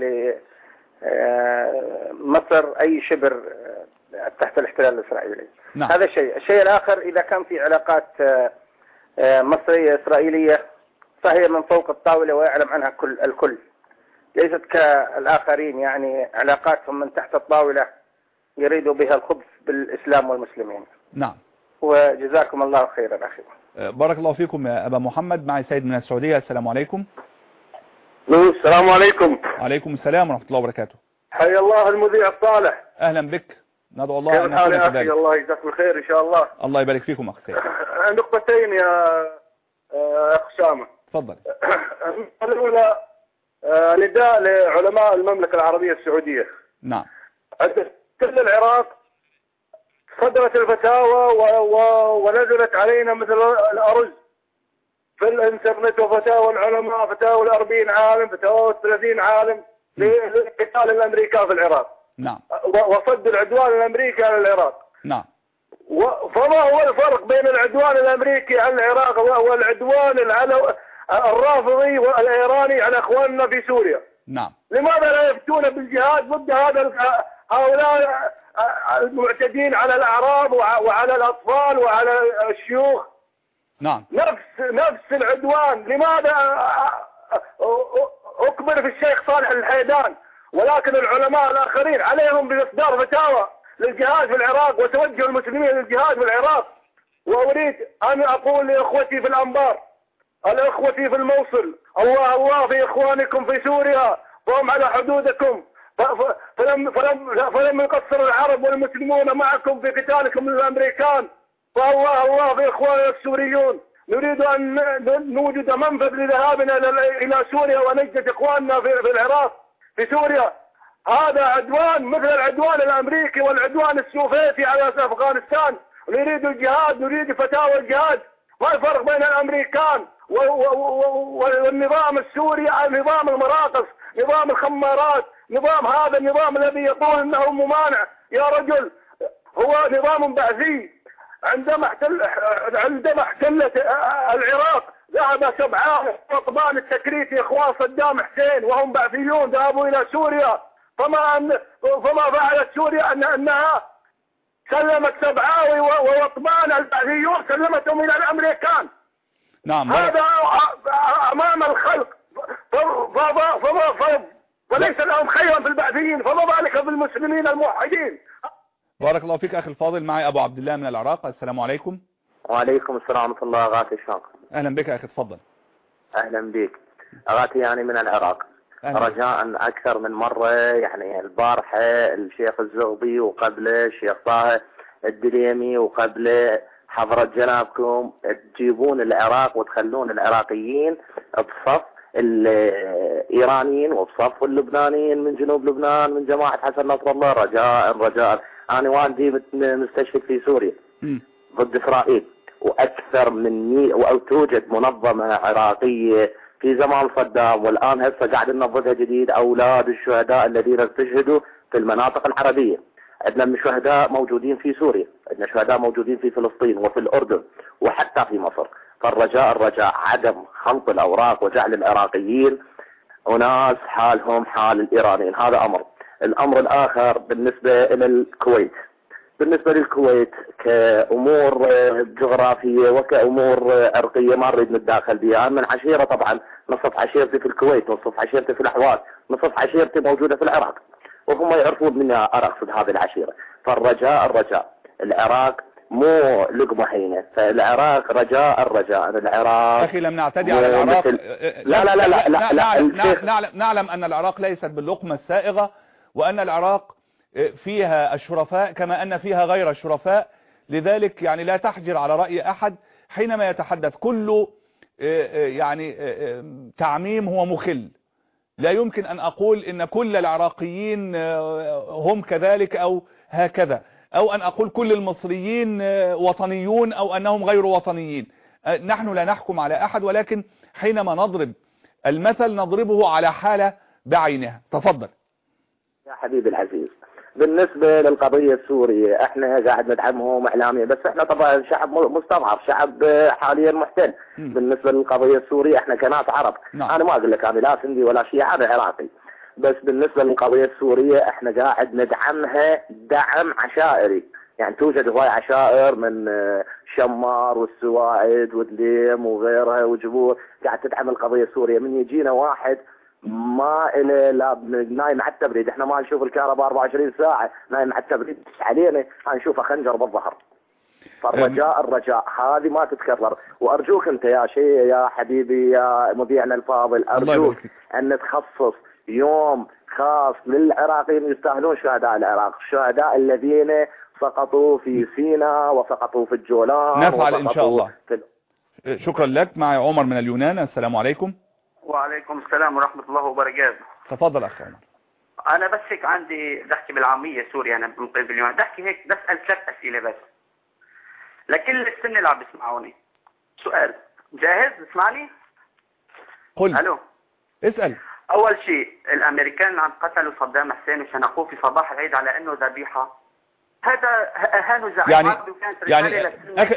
Speaker 12: لمصر أي شبر تحت الاحتلال الإسرائيلي.
Speaker 2: نعم.
Speaker 12: هذا شيء. الشيء الآخر، إذا كان في علاقات مصرية إسرائيلية فهي من فوق الطاولة ويعلم عنها الكل، ليست كالآخرين يعني علاقاتهم من تحت الطاولة يريدوا بها الخبث بالإسلام والمسلمين.
Speaker 2: نعم.
Speaker 12: وجزاكم الله خيرا أخي.
Speaker 2: بارك الله فيكم يا أبا محمد. معي سيد من السعودية، السلام عليكم.
Speaker 13: السلام عليكم.
Speaker 2: عليكم السلام ورحمة الله وبركاته.
Speaker 13: حيا الله المذيع الصالح.
Speaker 2: أهلا بك، ندعو الله
Speaker 13: أن يكون كذلك. الله يجزاكم الخير إن شاء الله.
Speaker 2: الله يبارك فيكم أخي سيد.
Speaker 13: نقطتين يا أخ أسامة.
Speaker 2: تفضل.
Speaker 13: الأولى نداء لعلماء المملكة العربية السعودية.
Speaker 2: نعم.
Speaker 13: كل العراق صدرت الفتاوى ونزلت علينا مثل الأرز في الانترنت، وفتاوى العلماء، فتاوى 40 عالم، فتاوى 30 عالم لقتال الأمريكان في العراق.
Speaker 2: نعم.
Speaker 13: وصد العدوان الأمريكي على العراق.
Speaker 2: نعم.
Speaker 13: فما هو الفرق بين العدوان الأمريكي على العراق والعدوان الرافضي والإيراني على أخواننا في سوريا؟
Speaker 2: نعم.
Speaker 13: لماذا لا يفتون بالجهاد ضد هؤلاء المعتدين على الأعراب وعلى الأطفال وعلى الشيوخ؟
Speaker 2: نعم.
Speaker 13: نفس العدوان. لماذا أكبر في الشيخ صالح الحيدان ولكن العلماء الآخرين عليهم بإصدار فتاوى للجهاد في العراق وتوجه المسلمين للجهاد في العراق؟ وأريد أن أقول لإخوتي في الأنبار، الإخوتي في الموصل، الله الله في إخوانكم في سوريا وهم على حدودكم، فلم يقصر العرب والمسلمون معكم في قتالكم للأمريكان. فالله في إخواننا السوريون، نريد أن نوجد منفذ لذهابنا إلى سوريا ونجد إخواننا في العراق في سوريا. هذا عدوان مثل العدوان الأمريكي والعدوان السوفيتي على أفغانستان. نريد الجهاد، نريد فتاوى الجهاد. ما الفرق بين الأمريكان والنظام السوري؟ نظام المراقص، نظام الخمارات، نظام هذا النظام الذي يقول انه ممانع. يا رجل هو نظام بعثي. عندما احتلت العراق ذهب 7 أطبان التكريت اخوان صدام حسين وهم بعثيون ذهبوا الى سوريا. فما فعلت سوريا انها سلمت سبعاوي واطبان البعثيون سلمتهم الى الامريكان.
Speaker 2: نعم.
Speaker 13: هذا امام الخلق. وليس لهم خيرا في البعثيين، فما بالك بالمسلمين الموحدين.
Speaker 2: بارك الله فيك اخي الفاضل. معي ابو عبد الله من العراق. السلام عليكم.
Speaker 14: وعليكم السلام ورحمه الله. اغاتي الشاق.
Speaker 2: اهلا بك يا اخي، اتفضل.
Speaker 14: اهلا بك اغاتي. يعني من العراق. رجاء اكثر من مره، يعني البارحه الشيخ الزغبي وقبله الشيخ طه الدليمي وقبله حضرة جنابكم تجيبون العراق وتخلون العراقيين بصف الايرانيين وبصف اللبنانيين من جنوب لبنان من جماعة حسن نصر الله. رجاء انا والدي مستشفى في سوريا ضد اسرائيل، واكثر من او توجد منظمة عراقية في زمان صدام والان هسه قاعد ننظفها جديد. اولاد الشهداء الذين استشهدوا في المناطق العربية، عندنا شهداء موجودين في سوريا، عندنا شهداء موجودين في فلسطين وفي الأردن وحتى في مصر. فالرجاء عدم خلط الأوراق وجعل العراقيين أناس حالهم حال الإيرانيين. هذا أمر. الأمر الآخر بالنسبة إلى الكويت. بالنسبة للكويت كأمور جغرافية وكأمور عرقية ما نريد نتداخل بها. من عشيرة طبعا، نصف عشيرتي في الكويت، نصف عشيرتي في الأحواز، نصف عشيرتي موجودة في العراق، وهم يعرفون مني أنا أقصد هذه العشيرة. فالرجاء العراق مو لقمة هينة، فالعراق رجاء العراق.
Speaker 2: أخي لم نعتدي على العراق. لا نعلم أن العراق ليست باللقمة السائغة، وأن العراق فيها الشرفاء كما أن فيها غير الشرفاء. لذلك يعني لا تحجر على رأي أحد حينما يتحدث. كل يعني تعميم هو مخل. لا يمكن أن أقول إن كل العراقيين هم كذلك أو هكذا، أو أن أقول كل المصريين وطنيون أو أنهم غير وطنيين. نحن لا نحكم على أحد، ولكن حينما نضرب المثل نضربه على حالة بعينها. تفضل
Speaker 14: يا حبيبي العزيز. بالنسبة للقضية السورية احنا قاعد ندعمهم اعلاميا، بس احنا طبعا شعب مستضعف، شعب حاليا محتل. بالنسبة للقضية السورية احنا كناس عرب. انا ما اقول لك انا لا سندي ولا شيعي، انا عراقي. بس بالنسبة للقضية السورية احنا قاعد ندعمها دعم عشائري. يعني توجد هواي عشائر من شمار والسواعد ودليم وغيرها وجبور قاعد تدعم القضية السورية. من يجينا واحد ما إله لا نايم على التبريد، احنا ما نشوف الكهرباء 24 ساعة، نايم على التبريد علينا هنشوفه خنجر بالظهر. فالرجاء هذه ما تتكرر. وارجوك انت يا يا حبيبي يا مذيعنا الفاضل، ارجوك ان تخصص يوم خاص للعراقيين يستاهلون شهداء العراق، الشهداء الذين سقطوا في سيناء وسقطوا في الجولان.
Speaker 2: نفعل ان شاء الله. شكرا لك. معي عمر من اليونان. السلام عليكم.
Speaker 15: وعليكم السلام ورحمة الله وبركاته.
Speaker 2: تفضل أخي عمر.
Speaker 15: أنا بس هيك عندي بحكي بالعامية سوريا، أنا مقيم باليونان، بحكي هيك بسأل 3 أسئلة بس لكل السنة اللي عم بيسمعوني. سؤال جاهز تسمعني؟
Speaker 2: قل.
Speaker 15: ألو
Speaker 2: اسأل.
Speaker 15: أول شيء الأمريكان اللي عم قتلوا صدام حسين وشنقوه في صباح العيد على إنه ذبيحة، هذا أهانوا زعيم
Speaker 2: يعني
Speaker 15: وكانت رسالة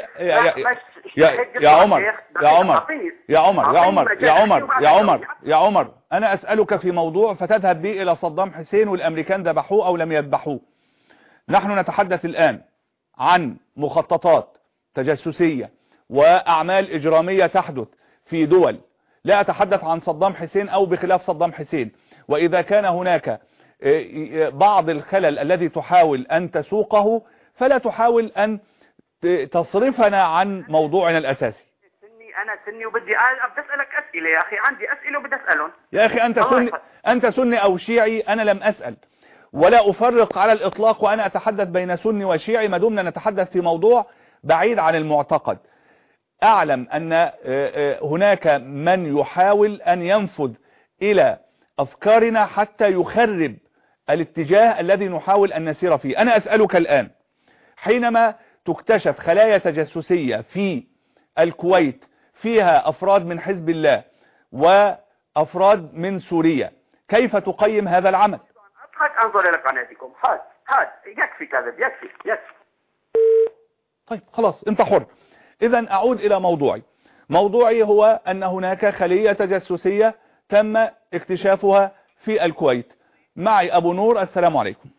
Speaker 2: يا عمر أنا أسألك في موضوع فتذهب بي إلى صدام حسين والأمريكان ذبحوه أو لم يذبحوه. نحن نتحدث الآن عن مخططات تجسسية وأعمال إجرامية تحدث في دول. لا أتحدث عن صدام حسين أو بخلاف صدام حسين. وإذا كان هناك بعض الخلل الذي تحاول أن تسوقه فلا تحاول أن تصرفنا عن موضوعنا الأساسي.
Speaker 15: أنا سني وبدي أسألك أسئلة يا أخي، عندي أسئلة وبدي أسألهم.
Speaker 2: يا أخي أنت سني أو شيعي، أنا لم أسأل ولا أفرق على الإطلاق، وأنا أتحدث بين سني وشيعي ما دمنا نتحدث في موضوع بعيد عن المعتقد. أعلم أن هناك من يحاول أن ينفذ إلى أفكارنا حتى يخرب الاتجاه الذي نحاول أن نسير فيه. أنا أسألك الآن، حينما تكتشف خلايا تجسسية في الكويت فيها أفراد من حزب الله وأفراد من سوريا، كيف تقيم هذا العمل؟
Speaker 15: أضحك أنظر إلى قناتكم. هاد يكفي كذب، يكفي.
Speaker 2: طيب خلاص أنت حر. إذن أعود إلى موضوعي هو أن هناك خلية تجسسية تم اكتشافها في الكويت. معي أبو نور. السلام عليكم.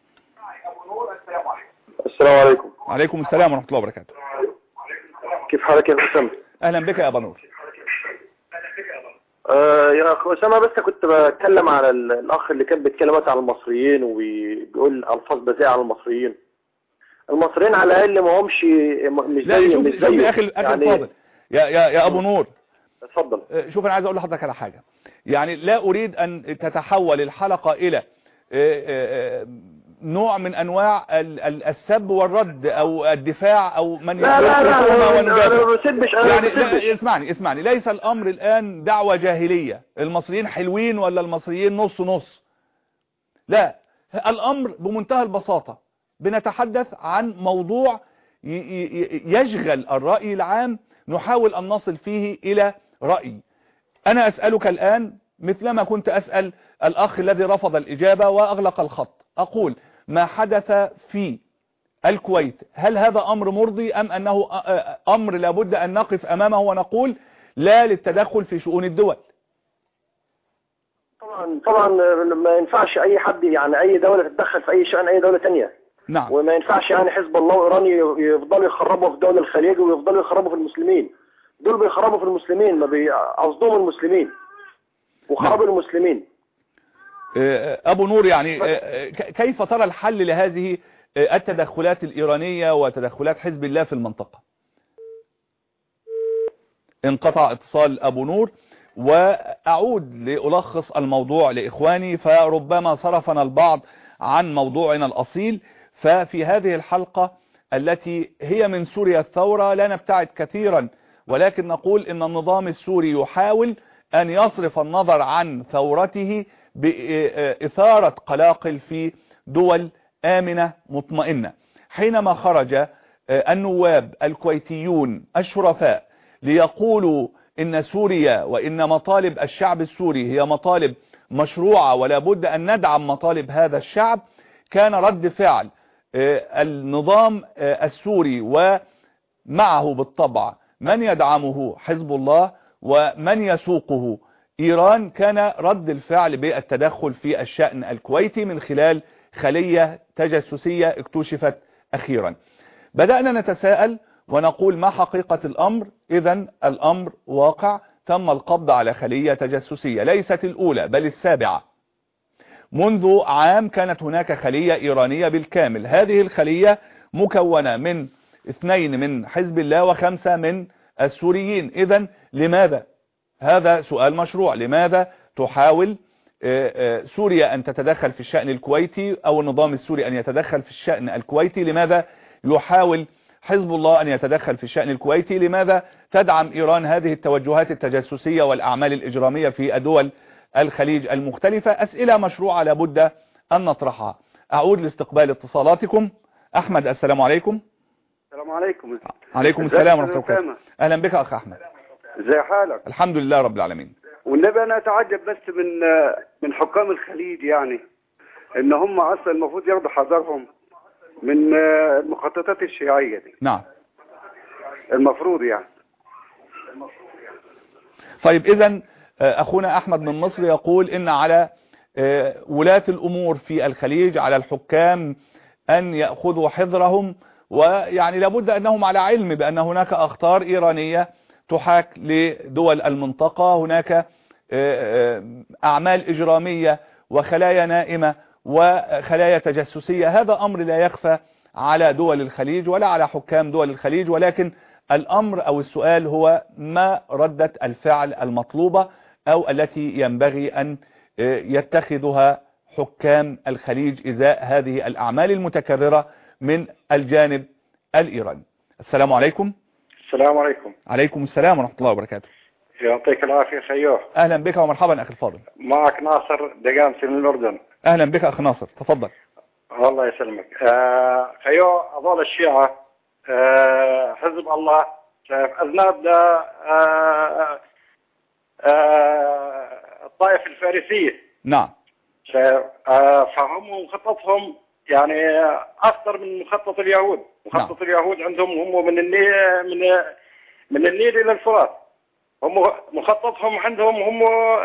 Speaker 16: السلام عليكم.
Speaker 2: وعليكم السلام ورحمة الله وبركاته.
Speaker 16: كيف حالك يا أسامة؟
Speaker 2: أهلا بك يا أبو نور.
Speaker 16: يا أخي أسامة، بس كنت بتكلم على الأخ اللي كان بيتكلم على المصريين وبيقول ألفاظ بذيئة على المصريين. المصريين على الأقل ما همش مش زي
Speaker 2: يا أخي الفاضل يا أبو نور،
Speaker 16: اتفضل.
Speaker 2: شوف أنا عايز أقول لحضرتك على حاجة، يعني لا أريد أن تتحول الحلقة إلى نوع من أنواع السب والرد أو الدفاع أو من يعني اسمعني ليس الأمر الآن دعوة جاهلية المصريين حلوين ولا المصريين نص نص. لا، الأمر بمنتهى البساطة بنتحدث عن موضوع يشغل الرأي العام، نحاول أن نصل فيه إلى رأي. أنا أسألك الآن مثلما كنت أسأل الأخ الذي رفض الإجابة وأغلق الخط، أقول ما حدث في الكويت هل هذا أمر مرضي أم أنه أمر لابد أن نقف أمامه ونقول لا للتدخل في شؤون الدول؟
Speaker 16: طبعا ما ينفعش أي حد، يعني أي دولة تتدخل في أي شأن أي دولة تانية.
Speaker 2: نعم.
Speaker 16: وما ينفعش يعني حزب الله وإيران يفضلوا يخربوا في دول الخليج ويفضلوا يخربوا في المسلمين. دول بيخربوا في المسلمين، ما بيقصدهم المسلمين وخربوا المسلمين.
Speaker 2: أبو نور، يعني كيف ترى الحل لهذه التدخلات الإيرانية وتدخلات حزب الله في المنطقة؟ انقطع اتصال أبو نور، وأعود لألخص الموضوع لإخواني فربما صرفنا البعض عن موضوعنا الأصيل. ففي هذه الحلقة التي هي من سوريا الثورة لا نبتعد كثيرا، ولكن نقول إن النظام السوري يحاول أن يصرف النظر عن ثورته بإثارة قلاقل في دول آمنة مطمئنة. حينما خرج النواب الكويتيون الشرفاء ليقولوا إن سوريا وإن مطالب الشعب السوري هي مطالب مشروعة ولا بد أن ندعم مطالب هذا الشعب، كان رد فعل النظام السوري ومعه بالطبع من يدعمه حزب الله ومن يسوقه إيران، كان رد الفعل بالتدخل في الشأن الكويتي من خلال خلية تجسسية اكتشفت أخيرا. بدأنا نتساءل ونقول ما حقيقة الأمر؟ إذن الأمر واقع، تم القبض على خلية تجسسية ليست الأولى بل السابعة. منذ عام كانت هناك خلية إيرانية بالكامل. هذه الخلية مكونة من 2 من حزب الله و5 من السوريين. إذن لماذا؟ هذا سؤال مشروع. لماذا تحاول سوريا أن تتدخل في الشأن الكويتي أو النظام السوري أن يتدخل في الشأن الكويتي؟ لماذا يحاول حزب الله أن يتدخل في الشأن الكويتي؟ لماذا تدعم إيران هذه التوجهات التجسسية والأعمال الإجرامية في الدول الخليج المختلفة؟ أسئلة مشروعة لابد أن نطرحها. أعود لاستقبال اتصالاتكم. أحمد، السلام عليكم.
Speaker 17: السلام عليكم.
Speaker 2: عليكم السلام ورحمة الله وبركاته. أهلا بك أخ أحمد.
Speaker 17: ازي حالك؟
Speaker 2: الحمد لله رب العالمين.
Speaker 17: والنبي أنا أتعجب بس من حكام الخليج، يعني إن هم أصلا المفروض ياخدوا حذرهم من المخططات الشيعية دي.
Speaker 2: نعم.
Speaker 17: المفروض يعني.
Speaker 2: طيب إذن أخونا أحمد من مصر يقول إن على ولاة الأمور في الخليج، على الحكام أن يأخذوا حذرهم، ويعني لابد أنهم على علم بأن هناك أخطار إيرانية تحاك لدول المنطقة، هناك أعمال إجرامية وخلايا نائمة وخلايا تجسسية. هذا أمر لا يخفى على دول الخليج ولا على حكام دول الخليج، ولكن الأمر أو السؤال هو ما ردة الفعل المطلوبة أو التي ينبغي أن يتخذها حكام الخليج إزاء هذه الأعمال المتكررة من الجانب الإيراني. السلام عليكم.
Speaker 18: السلام عليكم.
Speaker 2: عليكم السلام ورحمة الله وبركاته.
Speaker 18: يعطيك العافية خيوه.
Speaker 2: أهلا بك ومرحبا أخي الفاضل.
Speaker 18: معك ناصر دقامسي من الأردن.
Speaker 2: أهلا بك أخي ناصر، تفضل.
Speaker 18: الله يسلمك. خيوه هذول الشيعة حزب الله أذناب الطائفة الفارسية.
Speaker 2: نعم.
Speaker 18: فهم مخططهم يعني أخطر من مخطط اليهود. مخطط اليهود عندهم هم من النيل إلى الفرات. هم مخططهم عندهم هم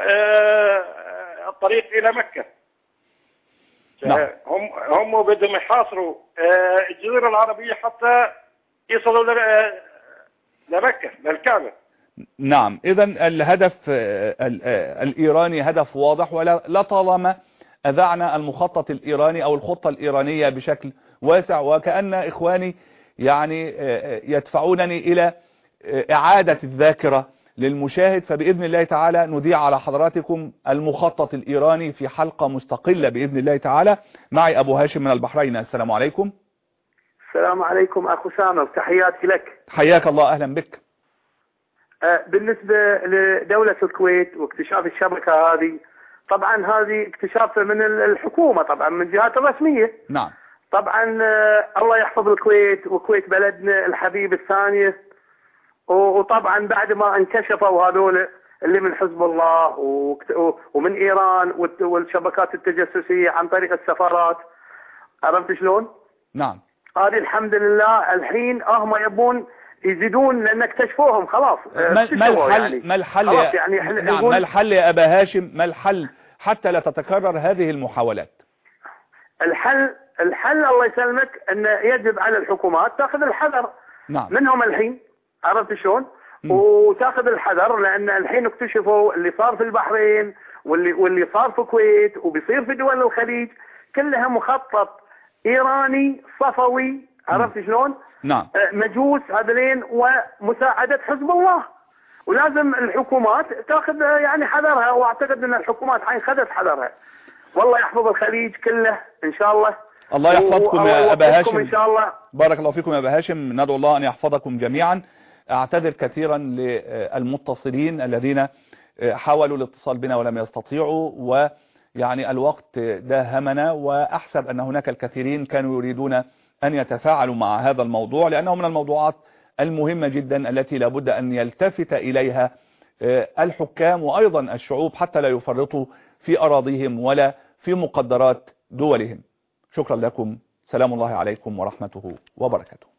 Speaker 18: الطريق إلى مكة.
Speaker 2: نعم.
Speaker 18: هم بدهم يحاصروا الجزيرة العربية حتى يصلوا لمكة للكعبة.
Speaker 2: نعم، إذا الهدف الإيراني هدف واضح، ولا طالما أذعنا المخطط الإيراني أو الخطة الإيرانية بشكل واسع، وكأن إخواني يعني يدفعونني إلى إعادة الذاكرة للمشاهد. فبإذن الله تعالى نذيع على حضراتكم المخطط الإيراني في حلقة مستقلة بإذن الله تعالى. معي أبو هاشم من البحرين. السلام عليكم.
Speaker 19: السلام عليكم أخو سامر، وتحياتي لك.
Speaker 2: حياك الله، أهلا بك.
Speaker 19: بالنسبة لدولة الكويت واكتشاف الشبكة هذه، طبعا هذه اكتشاف من الحكومة، طبعا من الجهات الرسمية.
Speaker 2: نعم.
Speaker 19: طبعا الله يحفظ الكويت، والكويت بلدنا الحبيب الثانية. وطبعا بعد ما انكشفوا هذول اللي من حزب الله ومن ايران والشبكات التجسسية عن طريق السفارات، عرفت شلون؟
Speaker 2: نعم.
Speaker 19: هذه الحمد لله الحين هم يبون يزيدون لان اكتشفوهم خلاص.
Speaker 2: ما الحل نعم، ما الحل يا ابا هاشم؟ ما الحل حتى لا تتكرر هذه المحاولات؟
Speaker 19: الحل الله يسلمك ان يجب على الحكومات تاخذ الحذر.
Speaker 2: نعم.
Speaker 19: منهم الحين، عرفت شلون؟ وتاخذ الحذر، لان الحين اكتشفوا اللي صار في البحرين واللي صار في الكويت وبيصير في دول الخليج، كلها مخطط ايراني صفوي، عرفت شلون؟
Speaker 2: نعم.
Speaker 19: مجوس هذلين ومساعدة حزب الله، ولازم الحكومات تاخذ يعني حذرها، واعتقد ان الحكومات حين خذت حذرها. والله يحفظ الخليج كله ان شاء الله.
Speaker 2: الله يحفظكم يا ابا هاشم
Speaker 19: ان شاء الله.
Speaker 2: بارك الله فيكم يا ابا هاشم، ندعو الله ان يحفظكم جميعا. اعتذر كثيرا للمتصلين الذين حاولوا الاتصال بنا ولم يستطيعوا، ويعني الوقت داهمنا، واحسب ان هناك الكثيرين كانوا يريدون أن يتفاعلوا مع هذا الموضوع، لأنه من الموضوعات المهمة جدا التي لابد أن يلتفت إليها الحكام وأيضا الشعوب حتى لا يفرطوا في أراضيهم ولا في مقدرات دولهم. شكرا لكم، سلام الله عليكم ورحمته وبركاته.